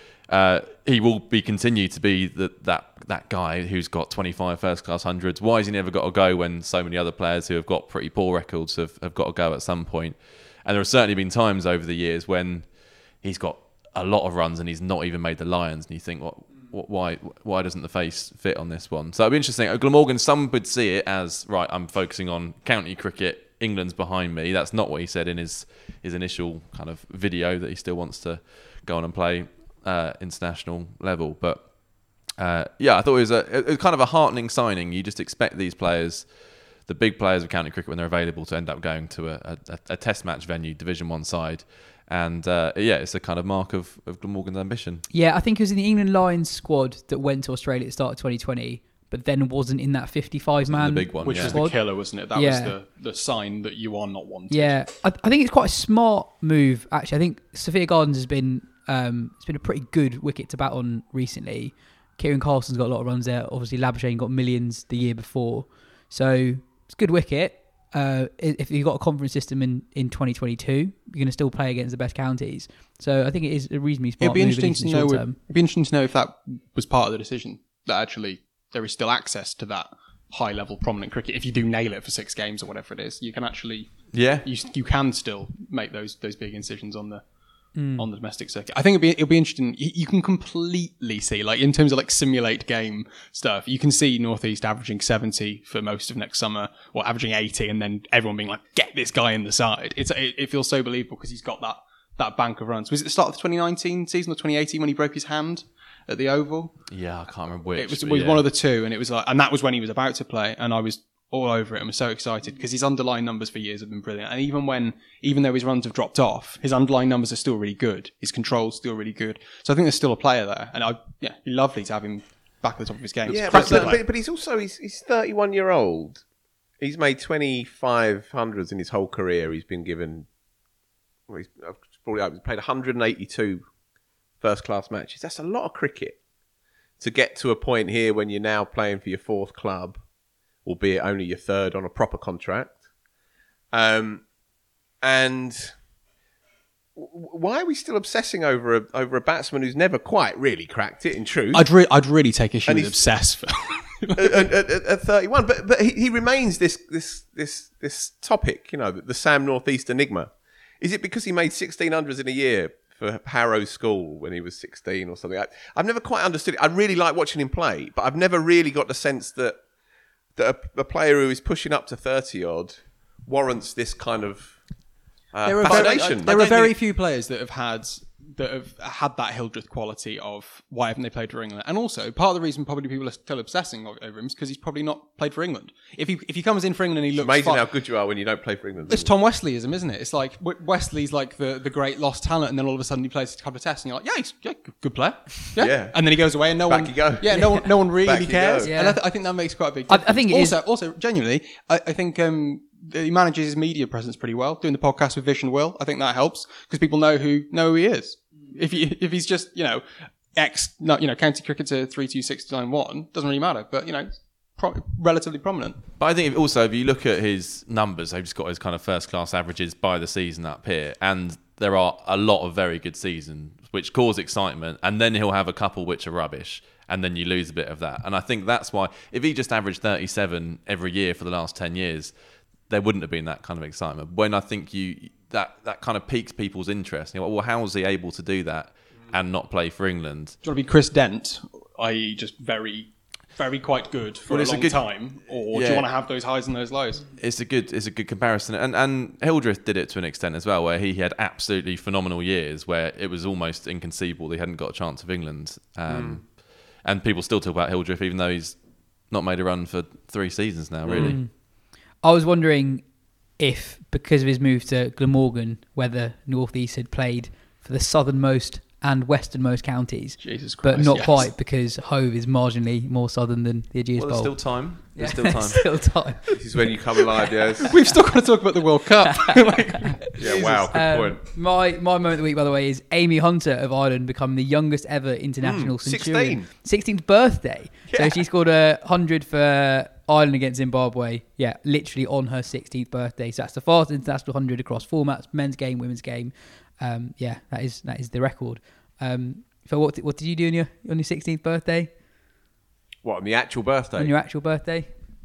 Uh, he will be continue to be the, that that guy who's got twenty-five first-class hundreds. Why has he never got a go when so many other players who have got pretty poor records have, have got a go at some point? And there have certainly been times over the years when he's got a lot of runs and he's not even made the Lions, and you think, what, what, why why doesn't the face fit on this one? So it'd be interesting. At Glamorgan, some would see it as, right, I'm focusing on county cricket, England's behind me. That's not what he said in his, his initial kind of video, that he still wants to go on and play Uh, international level. But uh, yeah, I thought it was, a, it was kind of a heartening signing. You just expect these players, the big players of county cricket, when they're available, to end up going to a, a, a test match venue, Division One side. And uh, yeah, it's a kind of mark of, of Glamorgan's ambition. Yeah, I think it was in the England Lions squad that went to Australia at the start of twenty twenty, but then wasn't in that fifty-five man the big one, which yeah. was the killer, wasn't it? That Yeah. was the, the sign that you are not wanted. Yeah, I, I think it's quite a smart move, actually. I think Sophia Gardens has been um, it's been a pretty good wicket to bat on recently. Kieran Carlson's got a lot of runs there. Obviously, Labuschagne got millions the year before. So it's a good wicket. Uh, if you've got a conference system in, in twenty twenty-two, you're going to still play against the best counties. So I think it is a reasonably smart It'd be move interesting in to the know. short If, term. it'd be interesting to know if that was part of the decision, that actually there is still access to that high level prominent cricket. If you do nail it for six games or whatever it is, you can actually Yeah. you you can still make those those big incisions on the on the domestic circuit. I think it'll be it'll be interesting. You, you can completely see, like in terms of like simulate game stuff, you can see Northeast averaging seventy for most of next summer, or averaging eighty, and then everyone being like, "Get this guy in the side." It's it, it feels so believable because he's got that that bank of runs. Was it the start of the twenty nineteen season or twenty eighteen when he broke his hand at the Oval? Yeah, I can't remember which. It was, but it was yeah. one of the two, and it was like, and that was when he was about to play, and I was all over it and was so excited because his underlying numbers for years have been brilliant. And even when, even though his runs have dropped off, his underlying numbers are still really good. His control's still really good. So I think there's still a player there, and I yeah, it'd be lovely to have him back at the top of his game. Yeah, Crack but, it, like- but, but he's also he's, he's thirty-one year old. He's made twenty-five hundreds in his whole career. He's been given. Well, he's I've brought it up. He's played one hundred eighty-two first class matches. That's a lot of cricket to get to a point here when you're now playing for your fourth club, albeit only your third on a proper contract. Um, and w- why are we still obsessing over a over a batsman who's never quite really cracked it? In truth, I'd re- I'd really take issue And with he's- obsess. For at, at, at, at thirty-one, but but he, he remains this this this this topic, you know, the, the Sam Northeast enigma. Is it because he made sixteen hundreds in a year for Harrow School when he was sixteen or something? I, I've never quite understood it. I really like watching him play, but I've never really got the sense that that a, a player who is pushing up to thirty odd warrants this kind of uh, there are very, fascination. there I are don't very think- few players that have had that have had that Hildreth quality of why haven't they played for England? And also, part of the reason probably people are still obsessing o- over him is because he's probably not played for England. If he if he comes in for England and he looks Amazing fine, how good you are when you don't play for England. it's Tom Wesleyism, isn't it? It's like W- Wesley's like the, the great lost talent, and then all of a sudden he plays a couple of tests, and you're like, yeah, he's yeah, good, good player, yeah. Yeah. And then he goes away, and no Back one, you go. yeah, no one, no one really Back you cares. go. And Yeah. I, th- I think that makes quite a big I- I difference. think it is- also, also genuinely, I, I think um, he manages his media presence pretty well. Doing the podcast with Vish and Will, I think that helps because people know who know who he is. If he if he's just you know ex not you know county cricketer three two six nine one doesn't really matter, but you know pro- relatively prominent. But I think if also if you look at his numbers, they've just got his kind of first class averages by the season up here, and there are a lot of very good seasons which cause excitement, and then he'll have a couple which are rubbish, and then you lose a bit of that. And I think that's why if he just averaged thirty-seven every year for the last ten years, there wouldn't have been that kind of excitement. When I think you that that kind of piques people's interest. You're like, well, how was he able to do that and not play for England? Do you want to be Chris Dent, that is just very, very quite good for Well, a it's a long good- time, or do Yeah. you want to have those highs and those lows? It's a good it's a good comparison, and and Hildreth did it to an extent as well, where he had absolutely phenomenal years where it was almost inconceivable that he hadn't got a chance of England, um, and people still talk about Hildreth even though he's not made a run for three seasons now, really. I was wondering if, because of his move to Glamorgan, whether North East had played for the southernmost and westernmost counties. Jesus Christ, but not yes. quite, because Hove is marginally more southern than the Aegeus Well, there's Bowl. still time. There's Yeah, still time. still time. This is when you come alive, yes. We've still got to talk about the World Cup. Like, Yeah, wow, good Um, point. my my moment of the week, by the way, is Amy Hunter of Ireland becoming the youngest ever international Mm, centurion. sixteen. sixteenth birthday. Yeah. So she scored a hundred for Ireland against Zimbabwe. Yeah, literally on her sixteenth birthday. So that's the fastest international hundred across formats: men's game, women's game. Um, yeah, that is that is the record. Um, so what what did you do on your on your sixteenth birthday? What, on the actual birthday? On your actual birthday?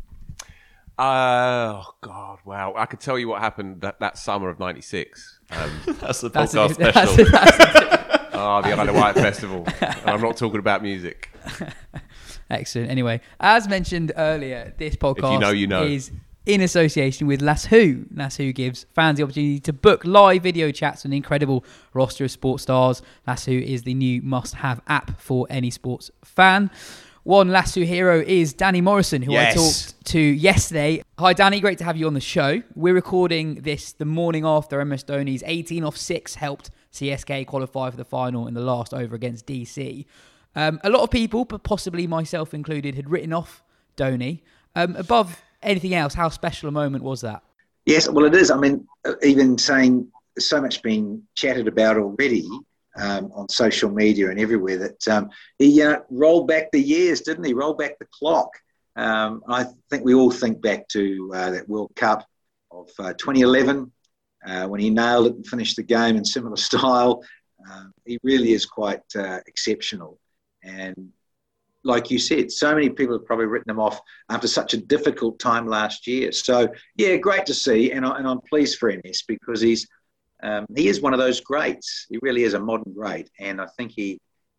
Uh, oh, God, wow. I could tell you what happened that, that summer of ninety-six. Um, That's the That's a- podcast that's special. a- that's oh, the Isle of Wight Festival. And I'm not talking about music. Excellent. Anyway, as mentioned earlier, this podcast If you know, you know. is in association with Las Who. Las Who gives fans the opportunity to book live video chats with an incredible roster of sports stars. Las Who is the new must-have app for any sports fan. One Las Who hero is Danny Morrison, who Yes. I talked to yesterday. Hi, Danny. Great to have you on the show. We're recording this the morning after M S Dhoni's eighteen off six helped C S K qualify for the final in the last over against D C. Um, a lot of people, but possibly myself included, had written off Dhoni. Um, above anything else, how special a moment was that? Yes, well, it is. I mean, even saying there's so much being chatted about already um, on social media and everywhere that um, he uh, rolled back the years, didn't he? Rolled back the clock. Um, I think we all think back to uh, that World Cup of uh, twenty eleven uh, when he nailed it and finished the game in similar style. Um, he really is quite uh, exceptional. And like you said, so many people have probably written him off after such a difficult time last year. So, yeah, great to see. And, I, and I'm pleased for M S because he's um, he is one of those greats. He really is a modern great. And I think he,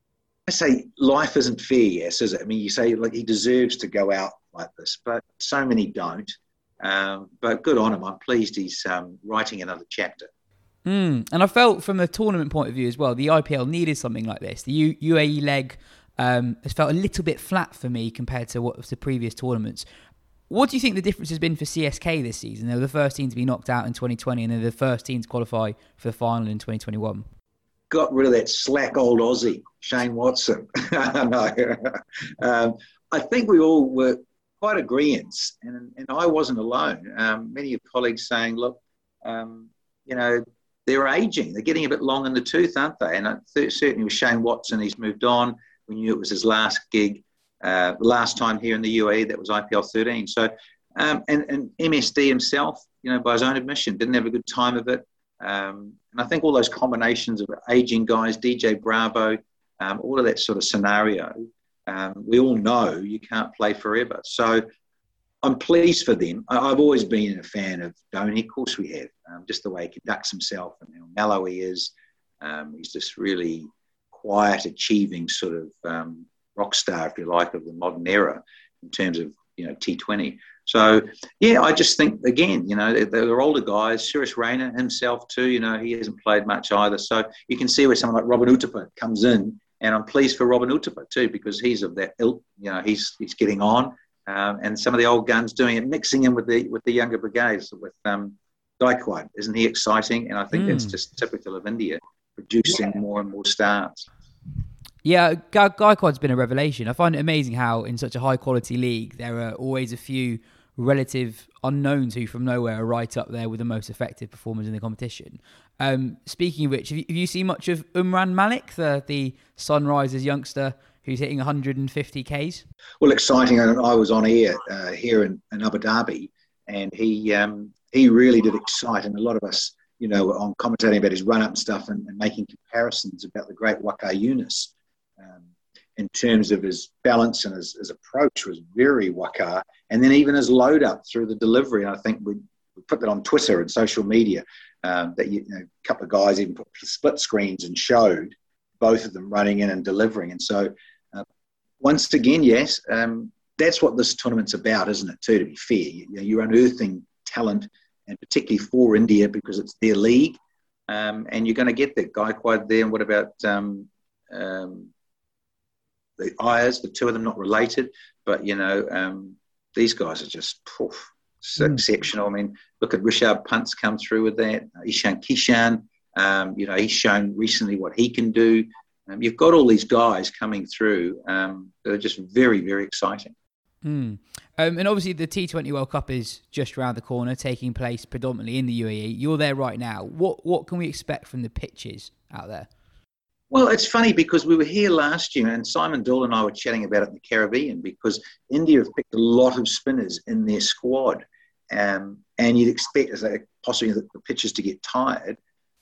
I say life isn't fair, yes, is it? I mean, you say like he deserves to go out like this, but so many don't. Um, but good on him. I'm pleased he's um, writing another chapter. Mm. And I felt from a tournament point of view as well, the I P L needed something like this. The U- UAE leg um, has felt a little bit flat for me compared to what was the previous tournaments. What do you think the difference has been for C S K this season? They were the first team to be knocked out in twenty twenty and they're the first team to qualify for the final in twenty twenty-one. Got rid of that slack old Aussie, Shane Watson. no. um, I think we all were quite agreeant, and, and I wasn't alone. Um, many of colleagues saying, look, um, you know, they're ageing. They're getting a bit long in the tooth, aren't they? And I th- certainly with Shane Watson, he's moved on. We knew it was his last gig, uh, the last time here in the U A E, that was I P L thirteen. So, um, and, and M S D himself, you know, by his own admission, didn't have a good time of it. Um, and I think all those combinations of aging guys, D J Bravo, um, all of that sort of scenario, um, we all know you can't play forever. So I'm pleased for them. I, I've always been a fan of Dhoni. Of course we have. Um, just the way he conducts himself and how mellow he is. Um, he's just really quiet, achieving sort of um, rock star, if you like, of the modern era in terms of, you know, T twenty. So, yeah, I just think, again, you know, they're, they're older guys. Suresh Raina himself too, you know, he hasn't played much either. So you can see where someone like Robin Uthappa comes in, and I'm pleased for Robin Uthappa too because he's of that ilk, you know, he's he's getting on. Um, and some of the old guns doing it, mixing in with the with the younger brigades, with um, Gaikwad. Isn't he exciting? And I think mm. that's just typical of India, producing yeah. more and more stars. Yeah, Ga- Gaikwad's been a revelation. I find it amazing how in such a high-quality league, there are always a few relative unknowns who from nowhere are right up there with the most effective performers in the competition. Um, speaking of which, have you, have you seen much of Umran Malik, the, the Sunrisers youngster who's hitting one hundred fifty Ks? Well, exciting. I was on air uh, here in, in Abu Dhabi, and he um, he really did excite, and a lot of us, you know, on commentating about his run-up and stuff and, and making comparisons about the great Waqar Younis. Um, in terms of his balance and his, his approach was very Waqar. And then even his load up through the delivery. I think we, we put that on Twitter and social media, um, that you, you know, a couple of guys even put split screens and showed both of them running in and delivering. And so uh, once again, yes, um, that's what this tournament's about, isn't it, too, to be fair? You, you know, you're unearthing talent, and particularly for India because it's their league. Um, and you're going to get that Gaikwad there. And what about... Um, um, the Ayers, the two of them not related, but, you know, um, these guys are just poof, so mm. exceptional. I mean, look at Rishabh Pant's come through with that. Ishan Kishan, um, you know, he's shown recently what he can do. Um, you've got all these guys coming through um, that are just very, very exciting. Mm. Um, and obviously the T twenty World Cup is just around the corner, taking place predominantly in the U A E. You're there right now. What what can we expect from the pitches out there? Well, it's funny because we were here last year and Simon Doyle and I were chatting about it in the Caribbean because India have picked a lot of spinners in their squad. Um, and you'd expect as a, possibly the, the pitches to get tired.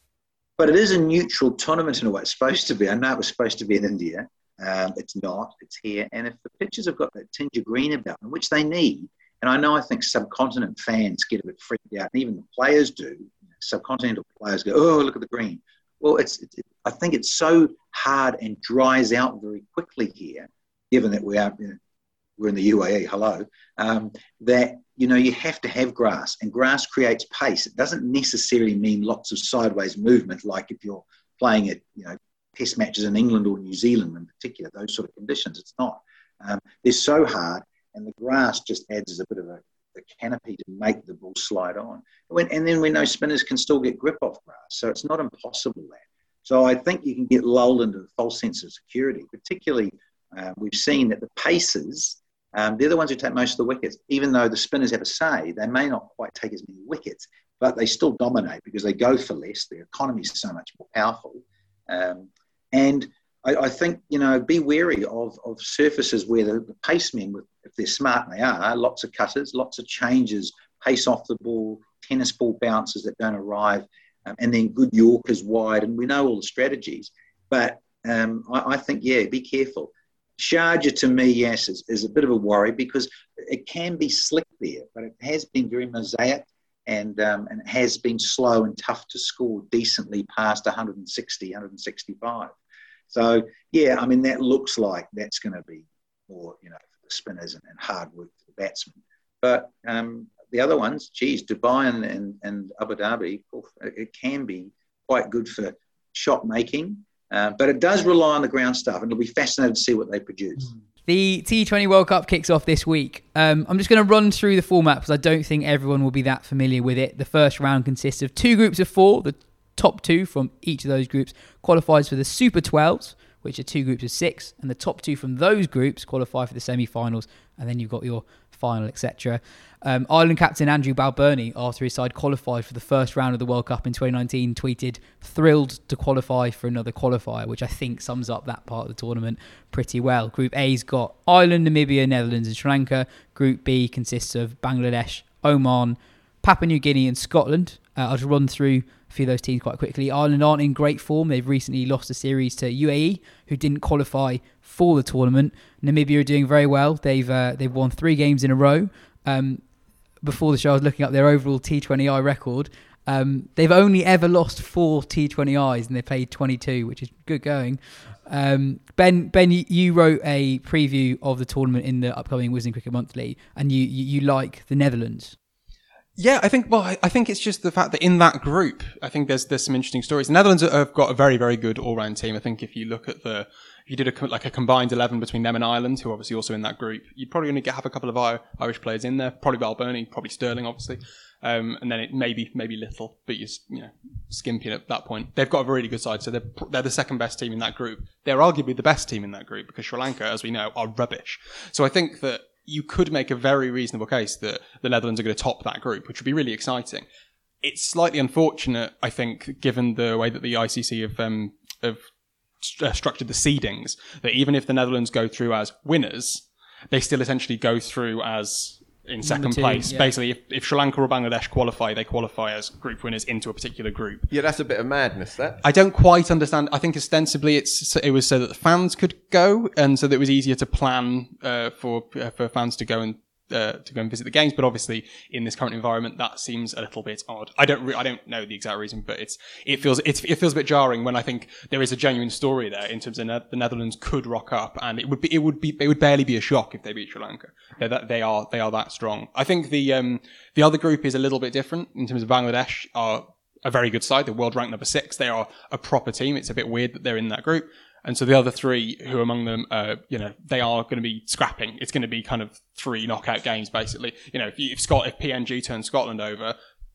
But it is a neutral tournament in a way. It's supposed to be. I know it was supposed to be in India. Um, it's not. It's here. And if the pitches have got that tinge of green about them, which they need, and I know I think subcontinent fans get a bit freaked out, and even the players do. Subcontinental players go, oh, look at the green. Well, it's. It, I think it's so hard and dries out very quickly here, given that we are, you know, we're in the U A E, hello, um, that, you know, you have to have grass, and grass creates pace. It doesn't necessarily mean lots of sideways movement, like if you're playing at, you know, test matches in England or New Zealand in particular, those sort of conditions. It's not. Um, they're so hard, and the grass just adds as a bit of a, a canopy to make the ball slide on. When, and then we know spinners can still get grip off grass, so it's not impossible that. So I think you can get lulled into a false sense of security, particularly uh, we've seen that the pacers, um, they're the ones who take most of the wickets. Even though the spinners have a say, they may not quite take as many wickets, but they still dominate because they go for less. Their economy is so much more powerful. Um, and I, I think, you know, be wary of, of surfaces where the, the pacemen, if they're smart, and they are, lots of cutters, lots of changes, pace off the ball, tennis ball bounces that don't arrive, um, and then good Yorkers wide. And we know all the strategies. But um, I, I think, yeah, be careful. Sharjah, to me, yes, is, is a bit of a worry because it can be slick there, but it has been very mosaic. And um, and it has been slow and tough to score decently past one sixty, one sixty-five. So, yeah, I mean, that looks like that's going to be more, you know, for the spinners and, and hard work for the batsmen. But um, the other ones, geez, Dubai and, and, and Abu Dhabi, it can be quite good for shot making. Uh, but it does rely on the ground stuff, and it'll be fascinating to see what they produce. Mm. The T twenty World Cup kicks off this week. Um, I'm just going to run through the format because I don't think everyone will be that familiar with it. The first round consists of two groups of four. The top two from each of those groups qualifies for the Super twelves, which are two groups of six. And the top two from those groups qualify for the semi-finals. And then you've got your final, et cetera. Um, Ireland captain Andrew Balbirnie, after his side qualified for the first round of the World Cup in twenty nineteen, tweeted, "Thrilled to qualify for another qualifier," which I think sums up that part of the tournament pretty well. Group A's got Ireland, Namibia, Netherlands and Sri Lanka. Group B consists of Bangladesh, Oman, Papua New Guinea and Scotland. Uh, I'll just run through a few of those teams quite quickly. Ireland aren't in great form. They've recently lost a series to U A E, who didn't qualify for the tournament. Namibia are doing very well. They've uh, they've won three games in a row. Um, before the show, I was looking up their overall T twenty I record. Um, they've only ever lost four T twenty Is, and they played twenty-two, which is good going. Um, Ben, Ben, you wrote a preview of the tournament in the upcoming Wisden Cricket Monthly, and you, you, you like the Netherlands. Yeah, I think, well, I, I think it's just the fact that in that group, I think there's, there's some interesting stories. The Netherlands have got a very, very good all-round team. I think if you look at the, if you did a, like a combined eleven between them and Ireland, who are obviously also in that group, you'd probably only get, have a couple of Irish players in there. Probably Balbirnie, probably Sterling, obviously. Um, and then it maybe, maybe Little, but you're, you know, skimping at that point. They've got a really good side, so they're, they're the second best team in that group. They're arguably the best team in that group because Sri Lanka, as we know, are rubbish. So I think that you could make a very reasonable case that the Netherlands are going to top that group, which would be really exciting. It's slightly unfortunate, I think, given the way that the I C C have, um, have st- uh, structured the seedings, that even if the Netherlands go through as winners, they still essentially go through as in second two, place. Yeah. Basically, if, if Sri Lanka or Bangladesh qualify, they qualify as group winners into a particular group. Yeah, that's a bit of madness, that. I don't quite understand. I think ostensibly it's it was so that the fans could go, and so that it was easier to plan uh, for uh, for fans to go and uh, to go and visit the games. But obviously, in this current environment, that seems a little bit odd. I don't re- I don't know the exact reason, but it's it feels it's, it feels a bit jarring when I think there is a genuine story there in terms of ne- the Netherlands could rock up, and it would be it would be it would barely be a shock if they beat Sri Lanka. They're that, they are they are that strong. I think the um, the other group is a little bit different in terms of Bangladesh are a very good side. They're world ranked number six. They are a proper team. It's a bit weird that they're in that group. And so the other three, who among them, uh, you know, they are going to be scrapping. It's going to be kind of three knockout games, basically. You know, if, you, if Scott, if P N G turns Scotland over,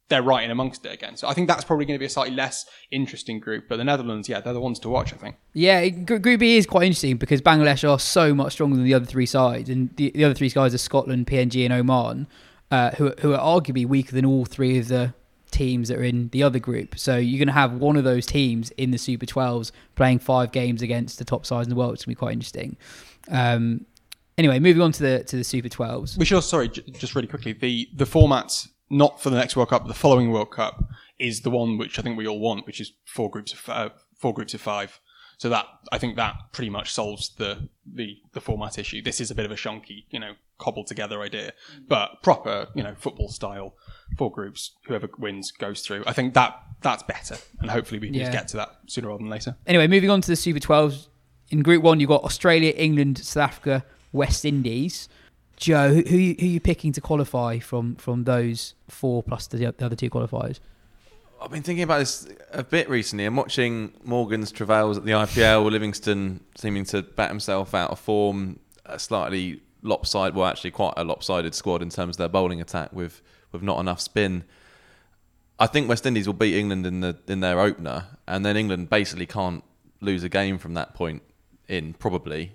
they're right in amongst it again. So I think that's probably going to be a slightly less interesting group. But the Netherlands, yeah, they're the ones to watch, I think. Yeah, Group B is quite interesting because Bangladesh are so much stronger than the other three sides. And the, the other three sides are Scotland, P N G and Oman, uh, who, who are arguably weaker than all three of the teams that are in the other group. So you're going to have one of those teams in the Super twelves playing five games against the top sides in the world. It's going to be quite interesting. Um, anyway, moving on to the to the Super twelves. We should also, sorry, j- just really quickly, the, the format, not for the next World Cup, but the following World Cup is the one which I think we all want, which is four groups of uh, four groups of five. So that I think that pretty much solves the, the the format issue. This is a bit of a shonky, you know, cobbled together idea, but proper, you know, football style, four groups. Whoever wins goes through. I think that that's better, and hopefully we can Yeah. just get to that sooner rather than later. Anyway, moving on to the Super twelves. In Group one, you've got Australia, England, South Africa, West Indies. Joe, who, who, you, who are you picking to qualify from, from those four plus the, the other two qualifiers? I've been thinking about this a bit recently. I'm watching Morgan's travails at the I P L, Livingston seeming to bat himself out of form, a slightly lopsided, well actually quite a lopsided squad in terms of their bowling attack with, with not enough spin. I think West Indies will beat England in the in their opener, and then England basically can't lose a game from that point in, probably.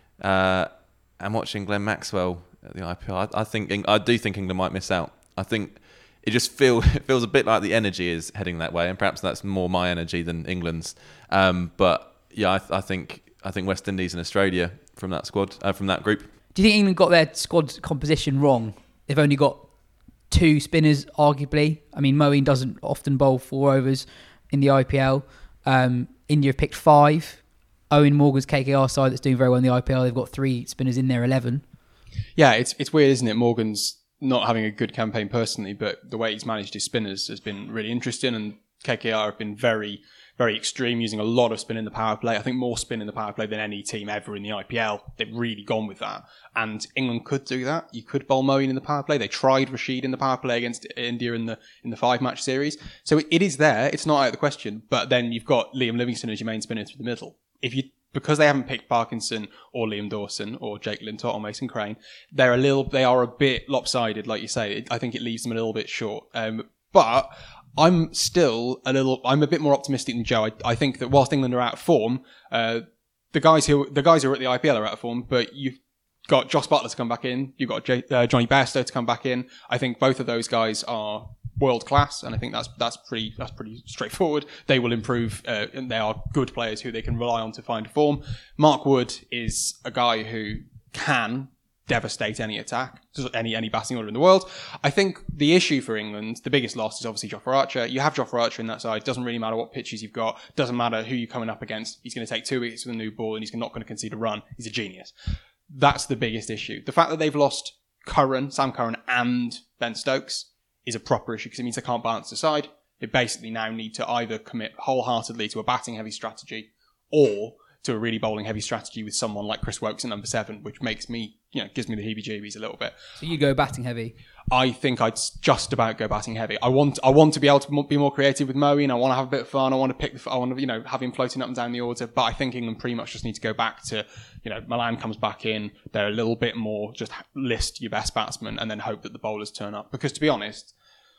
Uh, I'm watching Glenn Maxwell at the I P L. I, I think I do think England might miss out. I think it just feel it feels a bit like the energy is heading that way, and perhaps that's more my energy than England's. Um, but yeah, I, I think I think West Indies and Australia from that squad, uh, from that group. Do you think England got their squad composition wrong? They've only got two spinners, arguably. I mean, Moeen doesn't often bowl four overs in the I P L. Um, India have picked five. Owen Morgan's K K R side that's doing very well in the I P L, they've got three spinners in their eleven. Yeah, it's it's weird, isn't it? Morgan's not having a good campaign personally, but the way he's managed his spinners has been really interesting, and K K R have been very, very extreme, using a lot of spin in the power play. I think more spin in the power play than any team ever in the I P L. They've really gone with that. And England could do that. You could bowl Moeen in the power play. They tried Rashid in the power play against India in the in the five-match series. So it, it is there. It's not out of the question. But then you've got Liam Livingstone as your main spinner through the middle. If you Because they haven't picked Parkinson or Liam Dawson or Jake Lintott or Mason Crane, they're a little, they are a bit lopsided, like you say. It, I think it leaves them a little bit short. Um, but I'm still a little, I'm a bit more optimistic than Joe. I, I think that whilst England are out of form, uh, the guys who the guys who are at the I P L are out of form, but you've got Joss Butler to come back in, you've got J, uh, Johnny Bairstow to come back in. I think both of those guys are world class, and I think that's that's pretty that's pretty straightforward. They will improve, uh, and they are good players who they can rely on to find form. Mark Wood is a guy who can devastate any attack, any any batting order in the world. I think the issue for England, the biggest loss, is obviously Jofra Archer. You have Jofra Archer in that side. Doesn't really matter what pitches you've got. Doesn't matter who you're coming up against. He's going to take two wickets with a new ball, and he's not going to concede a run. He's a genius. That's the biggest issue. The fact that they've lost Curran, Sam Curran, and Ben Stokes is a proper issue because it means they can't balance the side. They basically now need to either commit wholeheartedly to a batting heavy strategy or to a really bowling heavy strategy with someone like Chris Woakes at number seven, which makes me, you know, gives me the heebie-jeebies a little bit. So you go batting heavy? I think I'd just about go batting heavy. I want, I want to be able to be more creative with Moeen. I want to have a bit of fun. I want to pick the, I want to, you know, have him floating up and down the order. But I think England pretty much just need to go back to, you know, Milan comes back in. They're a little bit more just list your best batsmen and then hope that the bowlers turn up. Because to be honest,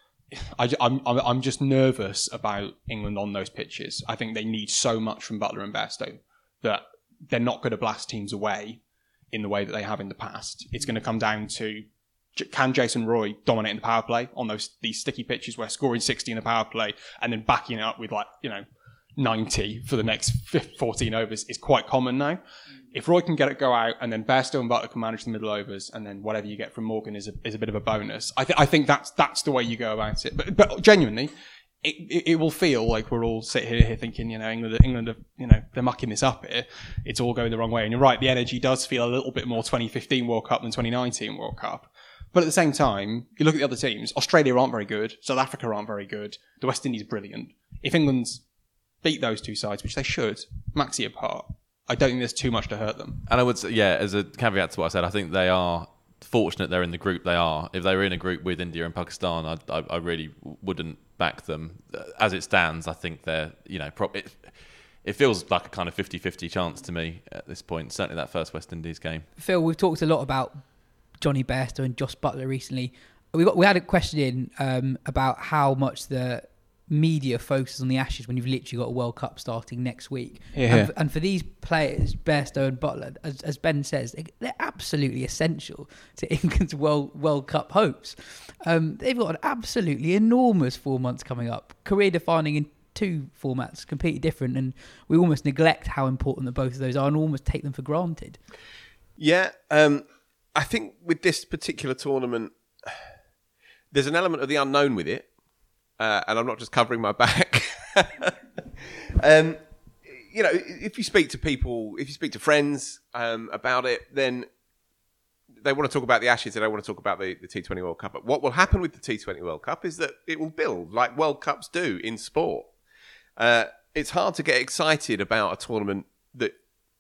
I, I'm, I'm just nervous about England on those pitches. I think they need so much from Butler and Bairstow that they're not going to blast teams away in the way that they have in the past. It's going to come down to, can Jason Roy dominate in the power play on those these sticky pitches where scoring sixty in the power play and then backing it up with, like, you know, ninety for the next fourteen overs is quite common now. If Roy can get it go out and then Bairstow and Butler can manage the middle overs and then whatever you get from Morgan is a is a bit of a bonus. I think I think that's that's the way you go about it. But but genuinely, it, it it will feel like we're all sitting here, here thinking, you know, England England are, you know, they're mucking this up here. It's all going the wrong way. And you're right, the energy does feel a little bit more twenty fifteen World Cup than twenty nineteen World Cup. But at the same time, you look at the other teams. Australia aren't very good. South Africa aren't very good. The West Indies are brilliant. If England beat those two sides, which they should, maxi apart, I don't think there's too much to hurt them. And I would say, yeah, as a caveat to what I said, I think they are fortunate they're in the group they are. If they were in a group with India and Pakistan, I, I, I really wouldn't back them. As it stands, I think they're, you know, pro- it, it feels like a kind of fifty-fifty chance to me at this point, certainly that first West Indies game. Phil, we've talked a lot about Johnny Bairstow and Joss Butler recently. we got we had a question in um, about how much the media focuses on the Ashes when you've literally got a World Cup starting next week. Yeah. And, f- and for these players, Bairstow and Butler, as, as Ben says, they, they're absolutely essential to England's World World Cup hopes. Um, they've got an absolutely enormous four months coming up, career defining in two formats, completely different, and we almost neglect how important that both of those are and almost take them for granted. Yeah, um, I think with this particular tournament, there's an element of the unknown with it. Uh, and I'm not just covering my back. um, you know, if you speak to people, if you speak to friends um, about it, then they want to talk about the Ashes. They don't want to talk about the, the T twenty World Cup. But what will happen with the T twenty World Cup is that it will build like World Cups do in sport. Uh, it's hard to get excited about a tournament that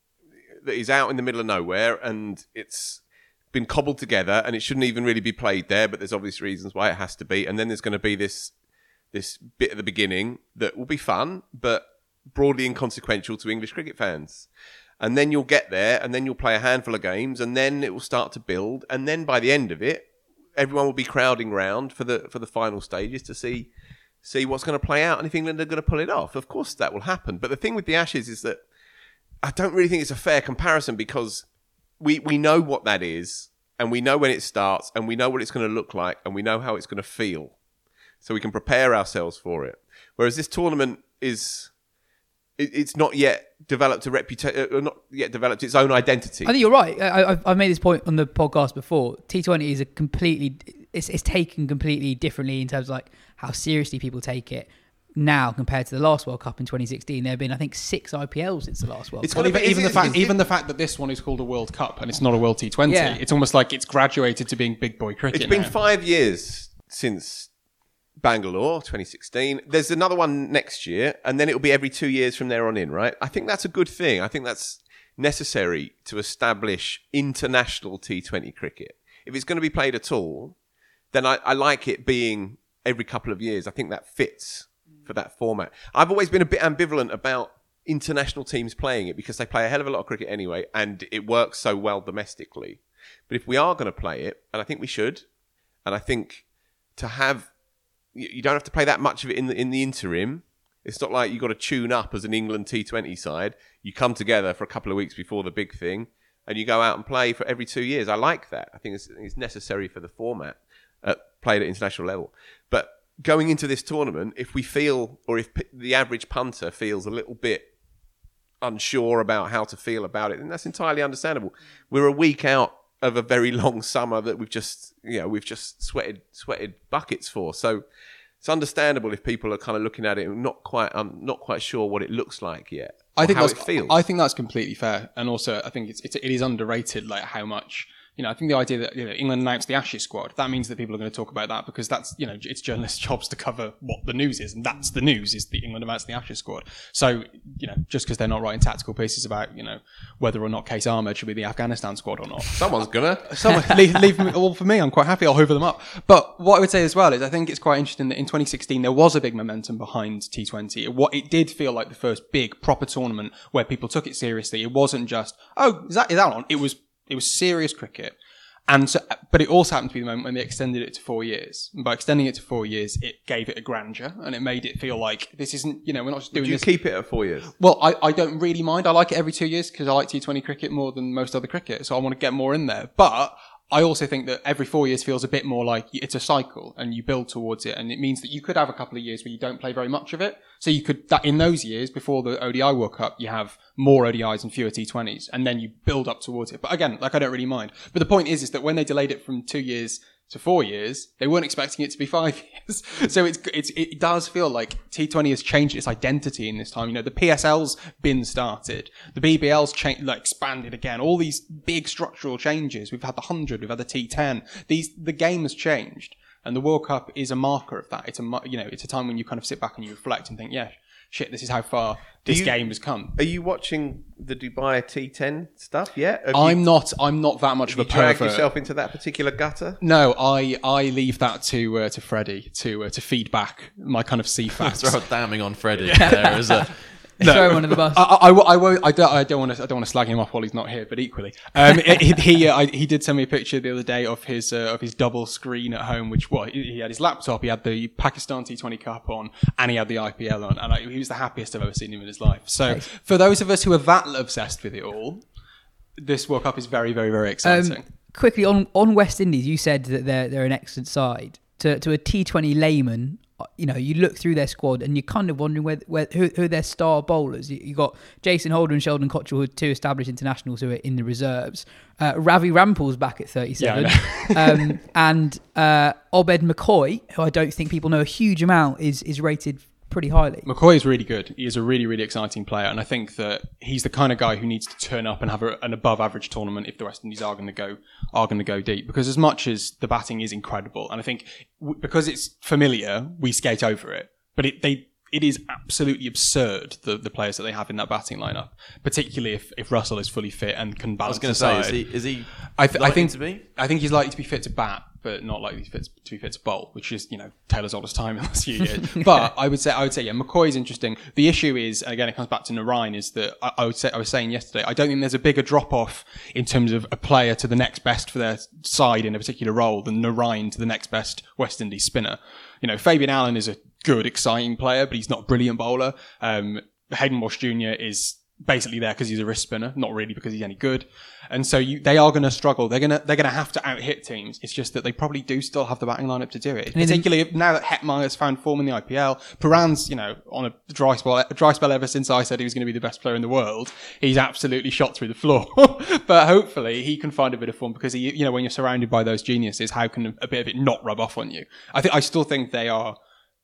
that is out in the middle of nowhere and it's been cobbled together and it shouldn't even really be played there. But there's obvious reasons why it has to be. And then there's going to be this this bit at the beginning that will be fun, but broadly inconsequential to English cricket fans. And then you'll get there, and then you'll play a handful of games, and then it will start to build. And then by the end of it, everyone will be crowding round for the for the final stages to see see what's going to play out and if England are going to pull it off. Of course, that will happen. But the thing with the Ashes is that I don't really think it's a fair comparison because we, we know what that is, and we know when it starts, and we know what it's going to look like, and we know how it's going to feel. So we can prepare ourselves for it. Whereas this tournament is, it, it's not yet developed a reputation, uh, not yet developed its own identity. I think you're right. I, I've, I've made this point on the podcast before. T twenty is a completely, it's, it's taken completely differently in terms of like how seriously people take it now compared to the last World Cup in twenty sixteen. There have been, I think, six I P Ls since the last World It's Cup. Well, even, Is even it- the fact, is it- even the fact that this one is called a World Cup and it's not a World T twenty, Yeah. it's almost like it's graduated to being big boy cricket. It's been now. five years since Bangalore, twenty sixteen. There's another one next year, and then it'll be every two years from there on in, right? I think that's a good thing. I think that's necessary to establish international T twenty cricket. If it's going to be played at all, then I, I like it being every couple of years. I think that fits for that format. I've always been a bit ambivalent about international teams playing it because they play a hell of a lot of cricket anyway, and it works so well domestically. But if we are going to play it, and I think we should, and I think to have, you don't have to play that much of it in the in the interim. It's not like you've got to tune up as an England T twenty side. You come together for a couple of weeks before the big thing, and you go out and play for every two years. I like that. I think it's, it's necessary for the format, uh, played at international level. But going into this tournament, if we feel, or if p- the average punter feels a little bit unsure about how to feel about it, then that's entirely understandable. We're a week out of a very long summer that we've just, you know, we've just sweated sweated buckets for. So it's understandable if people are kind of looking at it and not quite, um, not quite sure what it looks like yet. I think how that's, it feels. I think that's completely fair, and also I think it's, it's it is underrated, like how much. You know, I think the idea that, you know, England announced the Ashes squad, that means that people are going to talk about that because that's, you know, it's journalists' jobs to cover what the news is, and that's the news, is that England announced the Ashes squad. So, you know, just because they're not writing tactical pieces about, you know, whether or not Case Ahmed should be the Afghanistan squad or not. Someone's gonna. Someone, leave, leave me, well, for me, I'm quite happy. I'll hoover them up. But what I would say as well is I think it's quite interesting that in twenty sixteen there was a big momentum behind T twenty. It, what, it did feel like the first big proper tournament where people took it seriously. It wasn't just, oh, is that, is that on? It was, it was serious cricket. And so, but it also happened to be the moment when they extended it to four years. And by extending it to four years, it gave it a grandeur and it made it feel like this isn't, you know, we're not just doing Do you this. keep it at four years? Well, I, I don't really mind. I like it every two years because I like T twenty cricket more than most other cricket. So I want to get more in there. But I also think that every four years feels a bit more like it's a cycle and you build towards it. And it means that you could have a couple of years where you don't play very much of it. So you could, that in those years before the O D I World Cup, you have more O D Is and fewer T twenties. And then you build up towards it. But again, like I don't really mind. But the point is, is that when they delayed it from two years to four years, they weren't expecting it to be five years. So it's, it's, it does feel like T twenty has changed its identity in this time. You know, the P S L's been started. The B B L's changed, like expanded again. All these big structural changes. We've had the hundred, we've had the T ten. These, the game has changed. And the World Cup is a marker of that. It's a, you know, it's a time when you kind of sit back and you reflect and think, yeah, shit, this is how far this you- game has come. Are you watching the Dubai T ten stuff yet? Have I'm you, not, I'm not that much have of you a dragged pervert. yourself into that particular gutter? No, I, I leave that to uh, to Freddie to uh, to feed back my kind of C facts. Throw a damning on Freddie there as a throw him under the bus. I, I, I, I won't. I don't. I don't want to. I don't want to slag him off while he's not here. But equally, um, he he, uh, I, he did send me a picture the other day of his uh, of his double screen at home. Which what he had his laptop. He had the Pakistan T twenty Cup on, and he had the I P L on. And I, he was the happiest I've ever seen him in his life. So nice. For those of us who are that obsessed with it all, this World Cup is very, very, very exciting. Um, quickly on on West Indies, you said that they're they're an excellent side. To to a T twenty layman, you know, you look through their squad and you're kind of wondering where, where who, who are their star bowlers. You, you got Jason Holder and Sheldon Cottrell, who are two established internationals who are in the reserves. Uh, Ravi Rampal's back at thirty-seven. Yeah, um, and uh, Obed McCoy, who I don't think people know a huge amount, is is rated pretty highly. McCoy is really good. He is a really, really exciting player, and I think that he's the kind of guy who needs to turn up and have a, an above-average tournament if the West Indies are going to go are going to go deep. Because as much as the batting is incredible, and I think w- because it's familiar, we skate over it. But it they it is absolutely absurd the the players that they have in that batting lineup, particularly if, if Russell is fully fit and can balance. I was going to say, is he is he? I, th- I think to be. I think he's likely to be fit to bat, but not likely to, fit, to be fit to bowl, which is, you know, Taylor's oldest time in the last few years. But I would say, I would say, yeah, McCoy is interesting. The issue is, and again, it comes back to Narine, is that I, I would say, I was saying yesterday, I don't think there's a bigger drop off in terms of a player to the next best for their side in a particular role than Narine to the next best West Indies spinner. You know, Fabian Allen is a good, exciting player, but he's not a brilliant bowler. Um, Hayden Walsh Junior is basically there because he's a wrist spinner, not really because he's any good. And so you, they are going to struggle. They're going to they're going to have to out hit teams. It's just that they probably do still have the batting lineup to do it. And particularly then, now that Hetmyer has found form in the I P L, Paran's, you know, on a dry spell, a dry spell ever since I said he was going to be the best player in the world. He's absolutely shot through the floor. But hopefully he can find a bit of form because he, you know, when you're surrounded by those geniuses, how can a bit of it not rub off on you? I think I still think they are.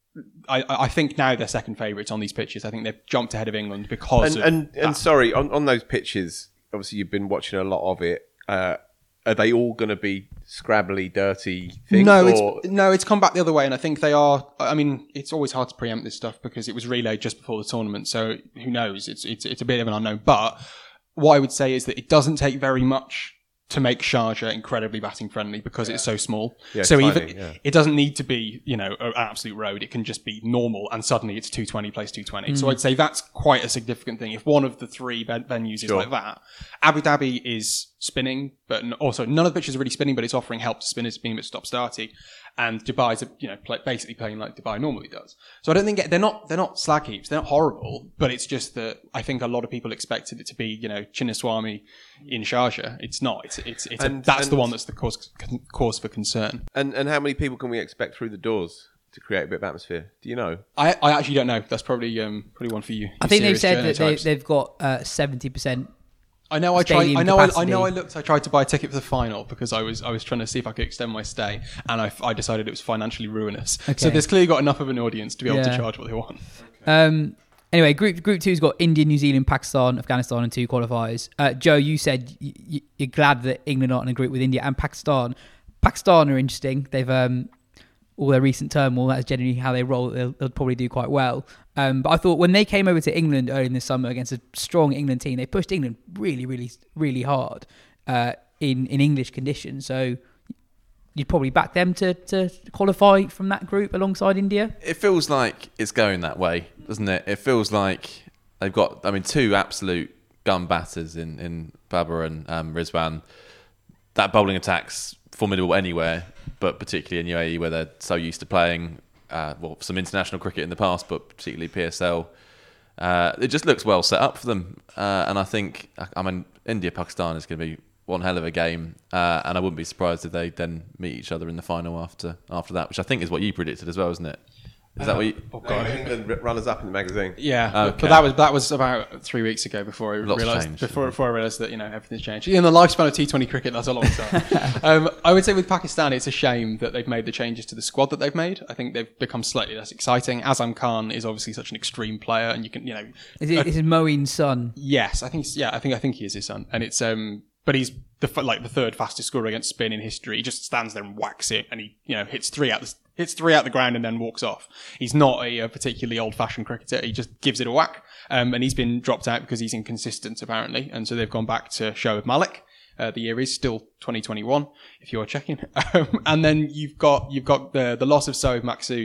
I, I think now they're second favourites on these pitches. I think they've jumped ahead of England because and of and, and sorry on, on those pitches. Obviously, you've been watching a lot of it. Uh, are they all going to be scrabbly, dirty things? No, or? it's no, it's come back the other way, and I think they are. I mean, it's always hard to preempt this stuff because it was relayed just before the tournament, so who knows? It's it's it's a bit of an unknown. But what I would say is that it doesn't take very much to make Sharjah incredibly batting friendly because yeah. it's so small. Yeah, so tiny, even yeah. it doesn't need to be, you know, an absolute road. It can just be normal, and suddenly it's two twenty plays two twenty. Mm. So I'd say that's quite a significant thing. If one of the three venues is sure. like that, Abu Dhabi is spinning, but also none of the pitches are really spinning, but it's offering help to spinners, being a bit stop-starty. And Dubai's, you know, play, basically playing like Dubai normally does. So I don't think they're not they're not slag heaps. They're not horrible, but it's just that I think a lot of people expected it to be, you know, Chinnaswamy in Sharjah. It's not. It's it's, it's and, a, that's and, the one that's the cause cause for concern. And and how many people can we expect through the doors to create a bit of atmosphere? Do you know? I, I actually don't know. That's probably um probably one for you. I think they've said that they, they've got uh, seventy percent. I know I tried. I know. I, I know. I looked. I tried to buy a ticket for the final because I was. I was trying to see if I could extend my stay, and I, I decided it was financially ruinous. Okay. So there's clearly got enough of an audience to be able yeah. to charge what they want. Um. Anyway, group group two's got India, New Zealand, Pakistan, Afghanistan, and two qualifiers. Uh, Joe, you said y- you're glad that England aren't in a group with India and Pakistan. Pakistan are interesting. They've um. all their recent turmoil, that's generally how they roll. They'll, they'll probably do quite well. Um, but I thought when they came over to England early in the summer against a strong England team, they pushed England really, really, really hard uh, in, in English conditions. So you'd probably back them to, to qualify from that group alongside India? It feels like it's going that way, doesn't it? It feels like they've got, I mean, two absolute gun batters in, in Babar and um, Rizwan. That bowling attack's formidable anywhere, but particularly in U A E where they're so used to playing uh, well, some international cricket in the past, but particularly P S L. Uh, it just looks well set up for them. Uh, and I think, I mean, India-Pakistan is going to be one hell of a game. Uh, and I wouldn't be surprised if they then meet each other in the final after after that, which I think is what you predicted as well, isn't it? Is that what you... Oh, God. England runners up in the magazine. Yeah, okay. but that was that was about three weeks ago before I Lots realised changed, before, before I realised that, you know, everything's changed. In the lifespan of T twenty cricket, that's a long time. um, I would say with Pakistan, it's a shame that they've made the changes to the squad that they've made. I think they've become slightly less exciting. Azam Khan is obviously such an extreme player, and you can, you know, is it, uh, is it Moeen's son? Yes, I think. Yeah, I think I think he is his son, and it's um. But he's the like the third fastest scorer against spin in history. He just stands there and whacks it, and he you know hits three out the hits three out the ground and then walks off. He's not a, a particularly old-fashioned cricketer. He just gives it a whack, um, and he's been dropped out because he's inconsistent apparently, and so they've gone back to Shoaib Malik. Uh, the year is still twenty twenty-one, if you are checking. Um, and then you've got you've got the the loss of Sohaib Maqsood.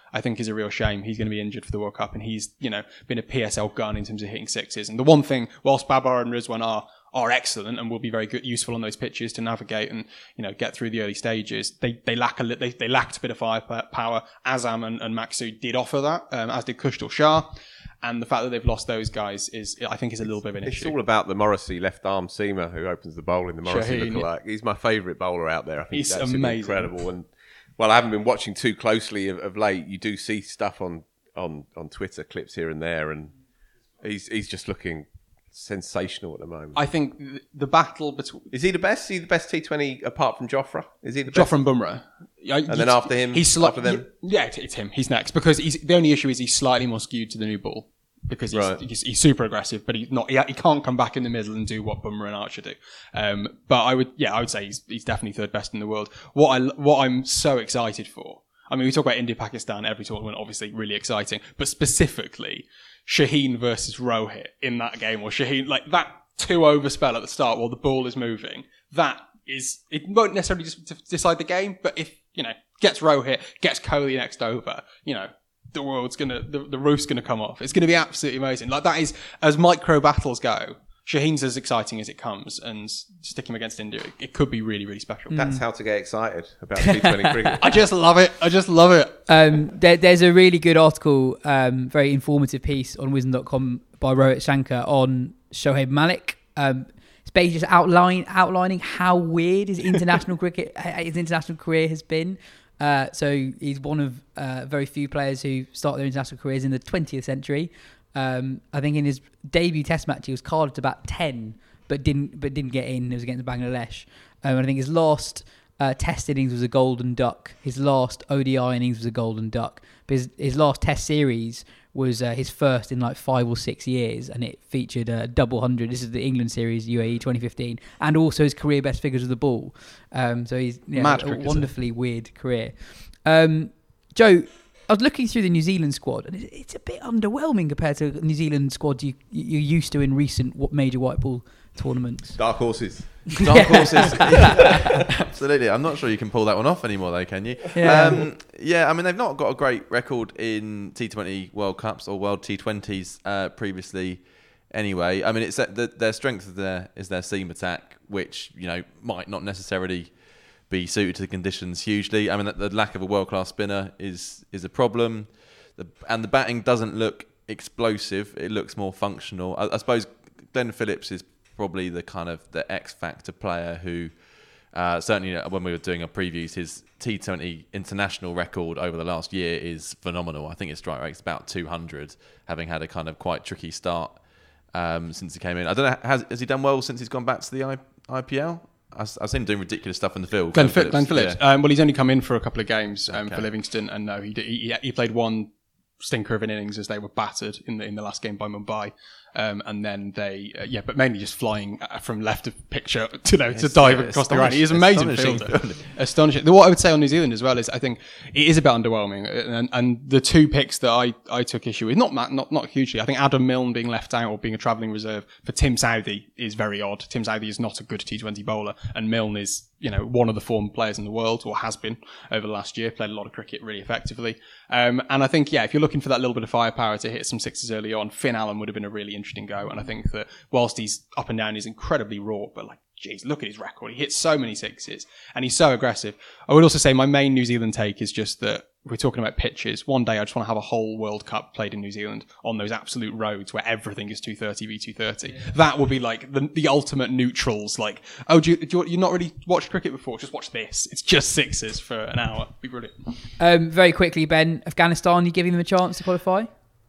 I think is a real shame. He's going to be injured for the World Cup, and he's, you know, been a P S L gun in terms of hitting sixes. And the one thing, whilst Babar and Rizwan are are excellent and will be very good, useful on those pitches to navigate and, you know, get through the early stages, they they lack a li- they, they lacked a bit of firepower. Azam and, and Maksud did offer that, um, as did Kushtal Shah. And the fact that they've lost those guys is, I think, is a little bit of an it's issue. It's all about the Morrissey left arm seamer who opens the bowl in the Morrissey Shaheen, lookalike. He's my favourite bowler out there. I think he's, he's absolutely amazing. incredible. And well, I haven't been watching too closely of, of late. You do see stuff on, on, on Twitter, clips here and there, and he's he's just looking sensational at the moment. I think the battle between... Is he the best? Is he the best T twenty apart from Jofra? Is he the best? Jofra and Bumrah. And then after him, he's sli- after them? Yeah, it's, it's him. He's next. Because he's, the only issue is he's slightly more skewed to the new ball. Because he's, Right. he's, he's super aggressive, but he's not. He, he can't come back in the middle and do what Bumrah and Archer do. Um, but I would, yeah, I would say he's, he's definitely third best in the world. What I, what I'm so excited for. I mean, we talk about India, Pakistan every tournament, obviously really exciting, but specifically Shaheen versus Rohit in that game, or Shaheen, like that two over spell at the start while the ball is moving. That is, it won't necessarily just decide the game, but if, you know, gets Rohit, gets Kohli next over, you know, the world's gonna, the, the roof's gonna come off. It's gonna be absolutely amazing. Like, that is, as micro battles go, Shaheen's as exciting as it comes, and stick him against India, it, it could be really, really special. That's how to get excited about T twenty cricket. I just love it. I just love it. Um, there, there's a really good article, um, very informative piece on wisdom dot com by Rohit Shankar on Shoaib Malik. Um, it's basically just outline, outlining how weird his international cricket, his international career has been. Uh, so he's one of uh, very few players who start their international careers in the twentieth century. Um, I think in his debut Test match he was carded to about ten, but didn't but didn't get in. It was against Bangladesh. Um, and I think his last uh, Test innings was a golden duck. His last O D I innings was a golden duck. But his, his last Test series was uh, his first in like five or six years, and it featured a double hundred. This is the England series, U A E twenty fifteen, and also his career best figures of the ball. Um, so he's yeah, Mad a cricketer. wonderfully weird career. Um, Joe, I was looking through the New Zealand squad, and it's a bit underwhelming compared to the New Zealand squad you, you're used to in recent major white ball tournaments. Dark horses. Dark horses. Absolutely. I'm not sure you can pull that one off anymore, though, can you? Yeah. Um, yeah, I mean, they've not got a great record in T twenty World Cups or World T twenties uh, previously anyway. I mean, it's the, their strength of their, is their seam attack, which, you know, might not necessarily be suited to the conditions hugely. I mean, the, the lack of a world-class spinner is is a problem. The, and the batting doesn't look explosive. It looks more functional. I, I suppose Glenn Phillips is probably the kind of the X-factor player who, uh, certainly when we were doing our previews, his T twenty international record over the last year is phenomenal. I think his strike rate's about two hundred, having had a kind of quite tricky start um, since he came in. I don't know, has, has he done well since he's gone back to the I, IPL? I've, I've seen him doing ridiculous stuff in the field. Glenn, Glenn Phillips. Glenn Phillips. Yeah. Um, well, he's only come in for a couple of games um, Okay. for Livingston, and no, he, did, he he played one stinker of an innings as they were battered in the in the last game by Mumbai, um, and then they uh, yeah, but mainly just flying uh, from left of picture to know to It's, dive uh, across the ground. He is an astonishing- amazing astonishing fielder, fielder. astonishing. What I would say on New Zealand as well is I think it is a bit underwhelming, and, and the two picks that I, I took issue with, not ma- not not hugely. I think Adam Milne being left out or being a travelling reserve for Tim Southee is very odd. Tim Southee is not a good T twenty bowler, and Milne is, you know, one of the form players in the world, or has been over the last year, played a lot of cricket really effectively. Um, and I think, yeah, if you're looking for that little bit of firepower to hit some sixes early on, Finn Allen would have been a really interesting go. And I think that whilst he's up and down, he's incredibly raw, but like, geez, look at his record. He hits so many sixes and he's so aggressive. I would also say my main New Zealand take is just that we're talking about pitches. One day I just want to have a whole World Cup played in New Zealand on those absolute roads where everything is two thirty v two thirty. Yeah. That would be like the, the ultimate neutrals. Like, oh, do you, do you, you not really watched cricket before? Just watch this. It's just sixes for an hour. It'd be brilliant. Um, very quickly, Ben, Afghanistan, you giving them a chance to qualify?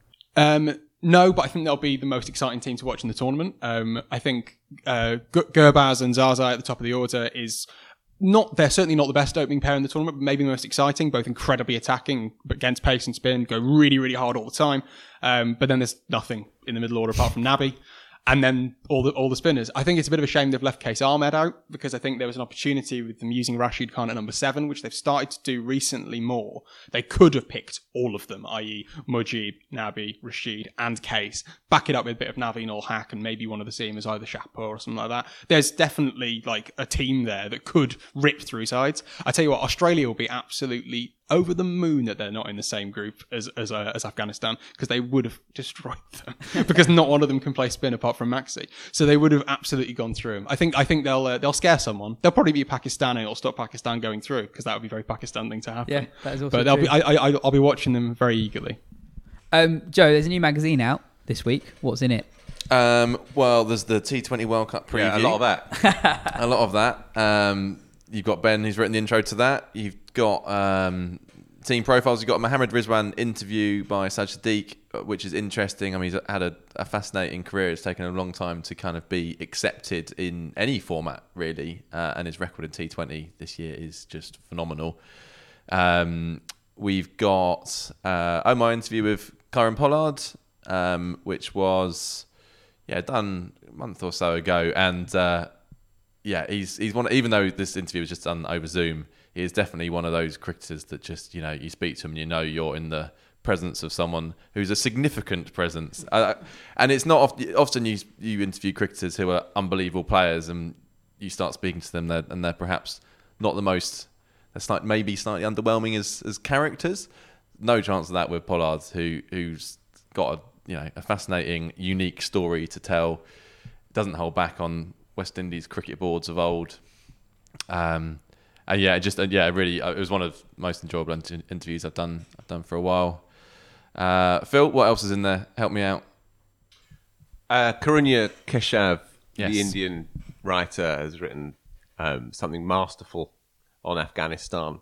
Um, no, but I think they'll be the most exciting team to watch in the tournament. Um, I think uh, G- Gurbaz and Zaza at the top of the order is not, they're certainly not the best opening pair in the tournament, but maybe the most exciting, both incredibly attacking, but against pace and spin, go really, really hard all the time. Um, but then there's nothing in the middle order apart from Nabi. And then all the all the spinners. I think it's a bit of a shame they've left Case Ahmed out, because I think there was an opportunity with them using Rashid Khan at number seven, which they've started to do recently more. They could have picked all of them, that is. Mujib, Nabi, Rashid and Case. Back it up with a bit of Naveen or Hack and maybe one of the seamers, either Shahpur or something like that. There's definitely like a team there that could rip through sides. I tell you what, Australia will be absolutely over the moon that they're not in the same group as as, uh, as Afghanistan, because they would have destroyed them. Because not one of them can play spin apart from Maxi, so they would have absolutely gone through them. I think I think they'll uh, they'll scare someone. They'll probably be Pakistan and it'll stop Pakistan going through, because that would be a very Pakistan thing to happen. Yeah, that is also But they'll true. be, I, I I'll be watching them very eagerly. Um, Joe, there's a new magazine out this week. What's in it? Um, well, there's the T twenty World Cup preview. Yeah, a lot of that. a lot of that. Um, you've got Ben, who's written the intro to that. You've got um, team profiles. You've got a Mohammad Rizwan interview by Saj Sadiq, which is interesting. I mean, he's had a, a fascinating career. It's taken a long time to kind of be accepted in any format, really. Uh, and his record in T twenty this year is just phenomenal. Um, we've got uh, oh, my interview with Kieran Pollard, um, which was yeah done a month or so ago, and uh, yeah, he's he's one. Even though this interview was just done over Zoom, he is definitely one of those cricketers that just, you know, you speak to him and you know you're in the presence of someone who's a significant presence. Uh, and it's not often, often you you interview cricketers who are unbelievable players and you start speaking to them they're, and they're perhaps not the most, they're slight, maybe slightly underwhelming as, as characters. No chance of that with Pollard, who who's got a, you know, a fascinating, unique story to tell. Doesn't hold back on West Indies cricket boards of old. Um, and yeah, it just uh, yeah, really, uh, it was one of the most enjoyable inter- interviews I've done. I've done for a while. Uh, Phil, what else is in there? Help me out. Uh, Karunya Keshav, Yes. the Indian writer, has written um, something masterful on Afghanistan.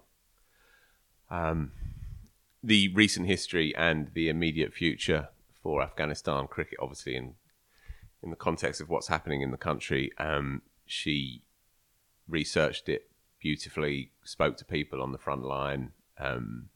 Um, the recent history and the immediate future for Afghanistan cricket, obviously in in the context of what's happening in the country. Um, she researched it beautifully, spoke to people on the front line, um,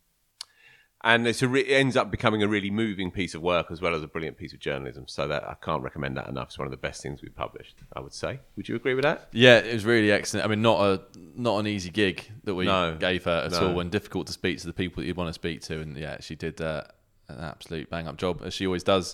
and it's a re- it ends up becoming a really moving piece of work as well as a brilliant piece of journalism. So that I can't recommend that enough. It's one of the best things we've published, I would say. Would you agree with that? Yeah, it was really excellent. I mean, not a not an easy gig that we No. gave her at No. all, and difficult to speak to the people that you want to speak to. And yeah, she did uh, an absolute bang up job, as she always does.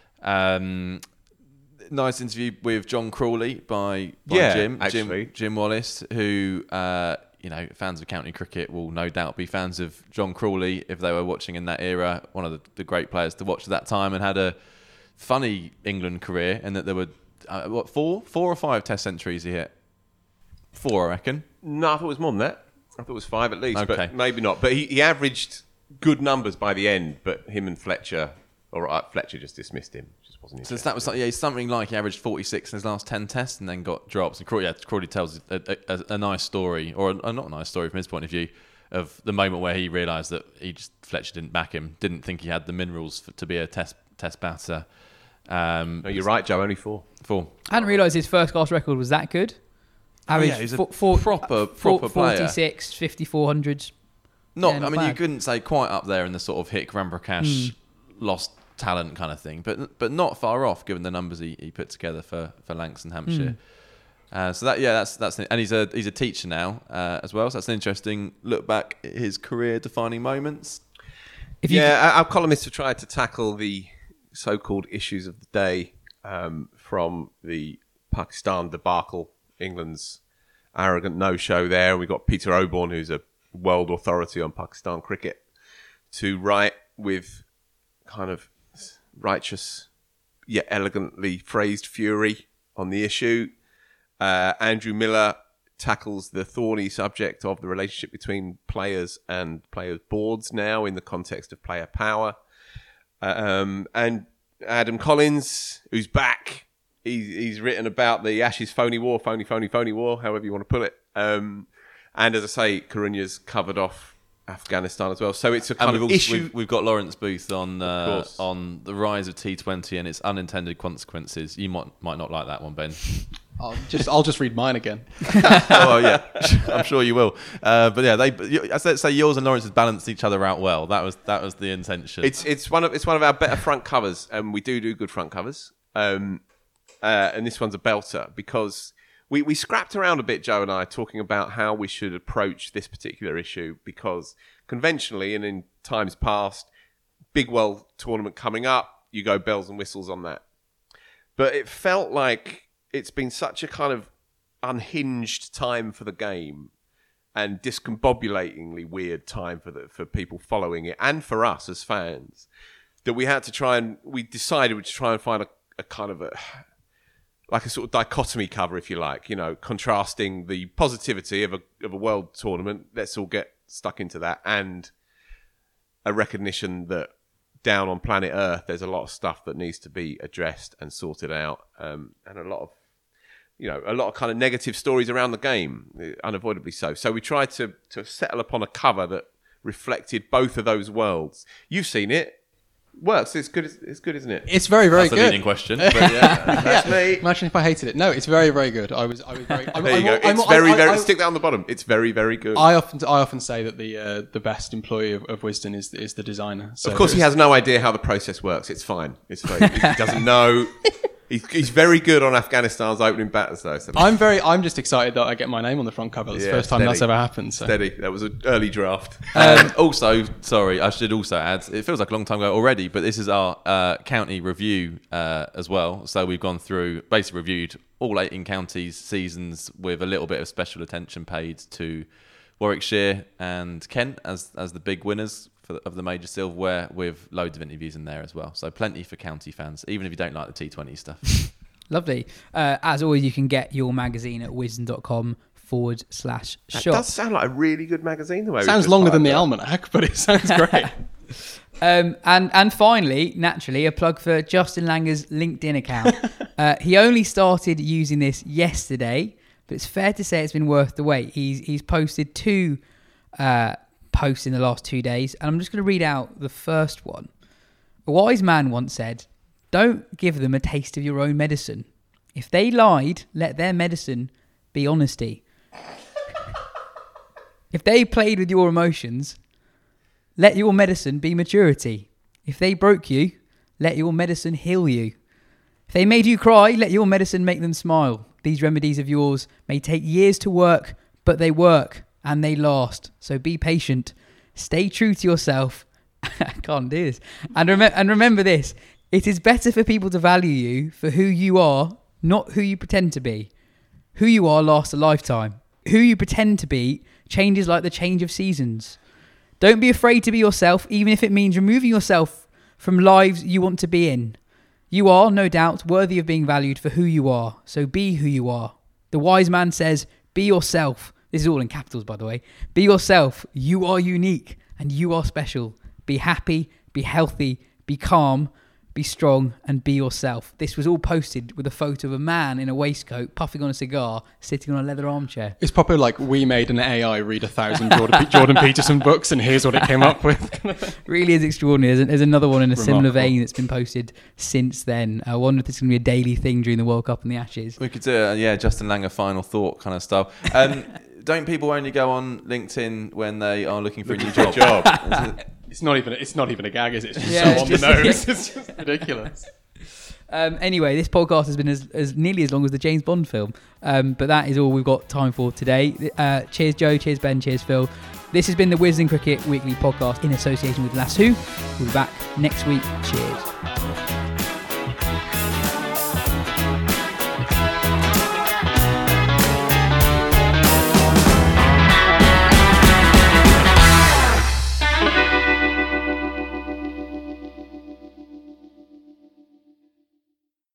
Um, nice interview with John Crawley by, by Yeah, Jim, actually. Jim Jim Wallace, who uh, you know, fans of county cricket will no doubt be fans of John Crawley if they were watching in that era. One of the, the great players to watch at that time, and had a funny England career in that there were uh, what four, four or five Test centuries he hit. Four, I reckon. No, I thought it was more than that. I thought it was five at least, Okay. but maybe not. But he, he averaged good numbers by the end, but him and Fletcher, or uh, Fletcher just dismissed him. Just wasn't So that was like, yeah, something like he averaged forty-six in his last ten tests and then got drops. And Crawley, yeah, Crawley tells a, a, a nice story, or a, a not nice story from his point of view, of the moment where he realised that he just Fletcher didn't back him, didn't think he had the minerals for, to be a test test batter. Um, No, you're right, Joe. Only four. Four. I hadn't realised his first class record was that good. Average yeah, he's a fo- four- proper- four- proper player. forty-six, fifty-four hundreds. Not, Yeah, not I mean, you bad. couldn't say quite up there in the sort of Hick Ramprakash Hmm. lost talent kind of thing, but but not far off given the numbers he, he put together for for Lancs and Hampshire. Hmm. Uh, so that yeah, that's that's and he's a he's a teacher now uh, as well. So that's an interesting look back at his career defining moments. If you Yeah, our our columnists have tried to tackle the so-called issues of the day um, from the Pakistan debacle, England's arrogant no-show there. We've got Peter Oborne, who's a world authority on Pakistan cricket, to write with kind of righteous yet elegantly phrased fury on the issue. Uh, Andrew Miller tackles the thorny subject of the relationship between players and players' boards now in the context of player power. Um, and Adam Collins, who's back, he's, he's written about the Ashes phony war, phony, phony, phony war, however you want to put it. Um, and as I say, Karunya's covered off Afghanistan as well. So it's a And kind we've, of also, issue. we've, we've got Lawrence Booth on uh, course. on the rise of T twenty and its unintended consequences. You might might not like that one, Ben. I'll just I'll just read mine again. Oh yeah, I'm sure you will. Uh, but yeah, they as let's say yours and Lawrence's balanced each other out well. That was that was the intention. It's it's one of it's one of our better front covers, and we do do good front covers. Um, uh, and this one's a belter because we we scrapped around a bit, Joe and I, talking about how we should approach this particular issue, because conventionally and in times past, big world tournament coming up, you go bells and whistles on that. But it felt like it's been such a kind of unhinged time for the game and discombobulatingly weird time for the for people following it and for us as fans, that we had to try and we decided to try and find a, a kind of a like a sort of dichotomy cover, if you like, you know, contrasting the positivity of a of a world tournament. Let's all get stuck into that, and a recognition that down on planet Earth, there's a lot of stuff that needs to be addressed and sorted out, um, and a lot of, you know, a lot of kind of negative stories around the game, unavoidably so. So we tried to to settle upon a cover that reflected both of those worlds. You've seen it. Works. It's good. It's good, isn't it? It's very, very That's a good. leading question. But yeah, That's me. Imagine if I hated it. No, it's very, very good. I was, I was very. I'm, There you I'm, go. I'm, It's I'm, very, I, very. I, Stick that on the bottom. It's very, very good. I often, I often say that the uh, the best employee of, of Wisden is is the designer. So of course, he it's- has no idea how the process works. It's fine. It's fine. He doesn't know. He's, he's very good on Afghanistan's opening batters, though. So I'm very. I'm just excited that I get my name on the front cover. It's Yeah, the first time steady. that's ever happened. So. steady. That was an early draft. Um, also, sorry, I should also add, it feels like a long time ago already, but this is our uh, county review uh, as well. So we've gone through, basically reviewed all eighteen counties' seasons with a little bit of special attention paid to Warwickshire and Kent as as the big winners for the, of the major silverware, with loads of interviews in there as well. So plenty for county fans, even if you don't like the T twenty stuff. Lovely. Uh, as always, you can get your magazine at wisden.com forward slash That shop. does sound like a really good magazine. The way we Sounds just longer than fired the that. almanac, but it sounds great. Um, and and finally, naturally, a plug for Justin Langer's LinkedIn account. uh, he only started using this yesterday, but it's fair to say it's been worth the wait. He's he's posted two uh, posts in the last two days, and I'm just going to read out the first one. A wise man once said, "Don't give them a taste of your own medicine. If they lied, let their medicine be honesty. If they played with your emotions, let your medicine be maturity. If they broke you, let your medicine heal you. If they made you cry, let your medicine make them smile. These remedies of yours may take years to work, but they work and they last. So be patient. Stay true to yourself." I can't do this. And, rem- and remember this. It is better for people to value you for who you are, not who you pretend to be. Who you are lasts a lifetime. Who you pretend to be changes like the change of seasons. Don't be afraid to be yourself, even if it means removing yourself from lives you want to be in. You are, no doubt, worthy of being valued for who you are, so be who you are. The wise man says, be yourself. This is all in capitals, by the way. Be yourself. You are unique and you are special. Be happy, be healthy, be calm, be strong, and be yourself. This was all posted with a photo of a man in a waistcoat, puffing on a cigar, sitting on a leather armchair. It's probably like we made an A I read a thousand Jordan, Jordan Peterson books, and here's what it came up with. Really is extraordinary. There's, there's another one in a similar Remarkable. vein that's been posted since then. I wonder if this is going to be a daily thing during the World Cup and the Ashes. We could do it, uh, yeah, Justin Langer final thought kind of stuff. Um, don't people only go on LinkedIn when they are looking for a new job? job. It's not even. It's not even a gag, is it? It's just Yeah, so on it's the just- nose. It's just ridiculous. Um, anyway, this podcast has been as, as nearly as long as the James Bond film. Um, but that is all we've got time for today. Uh, cheers, Joe. Cheers, Ben. Cheers, Phil. This has been the Wisden Cricket Weekly Podcast in association with Lasso. We'll be back next week. Cheers.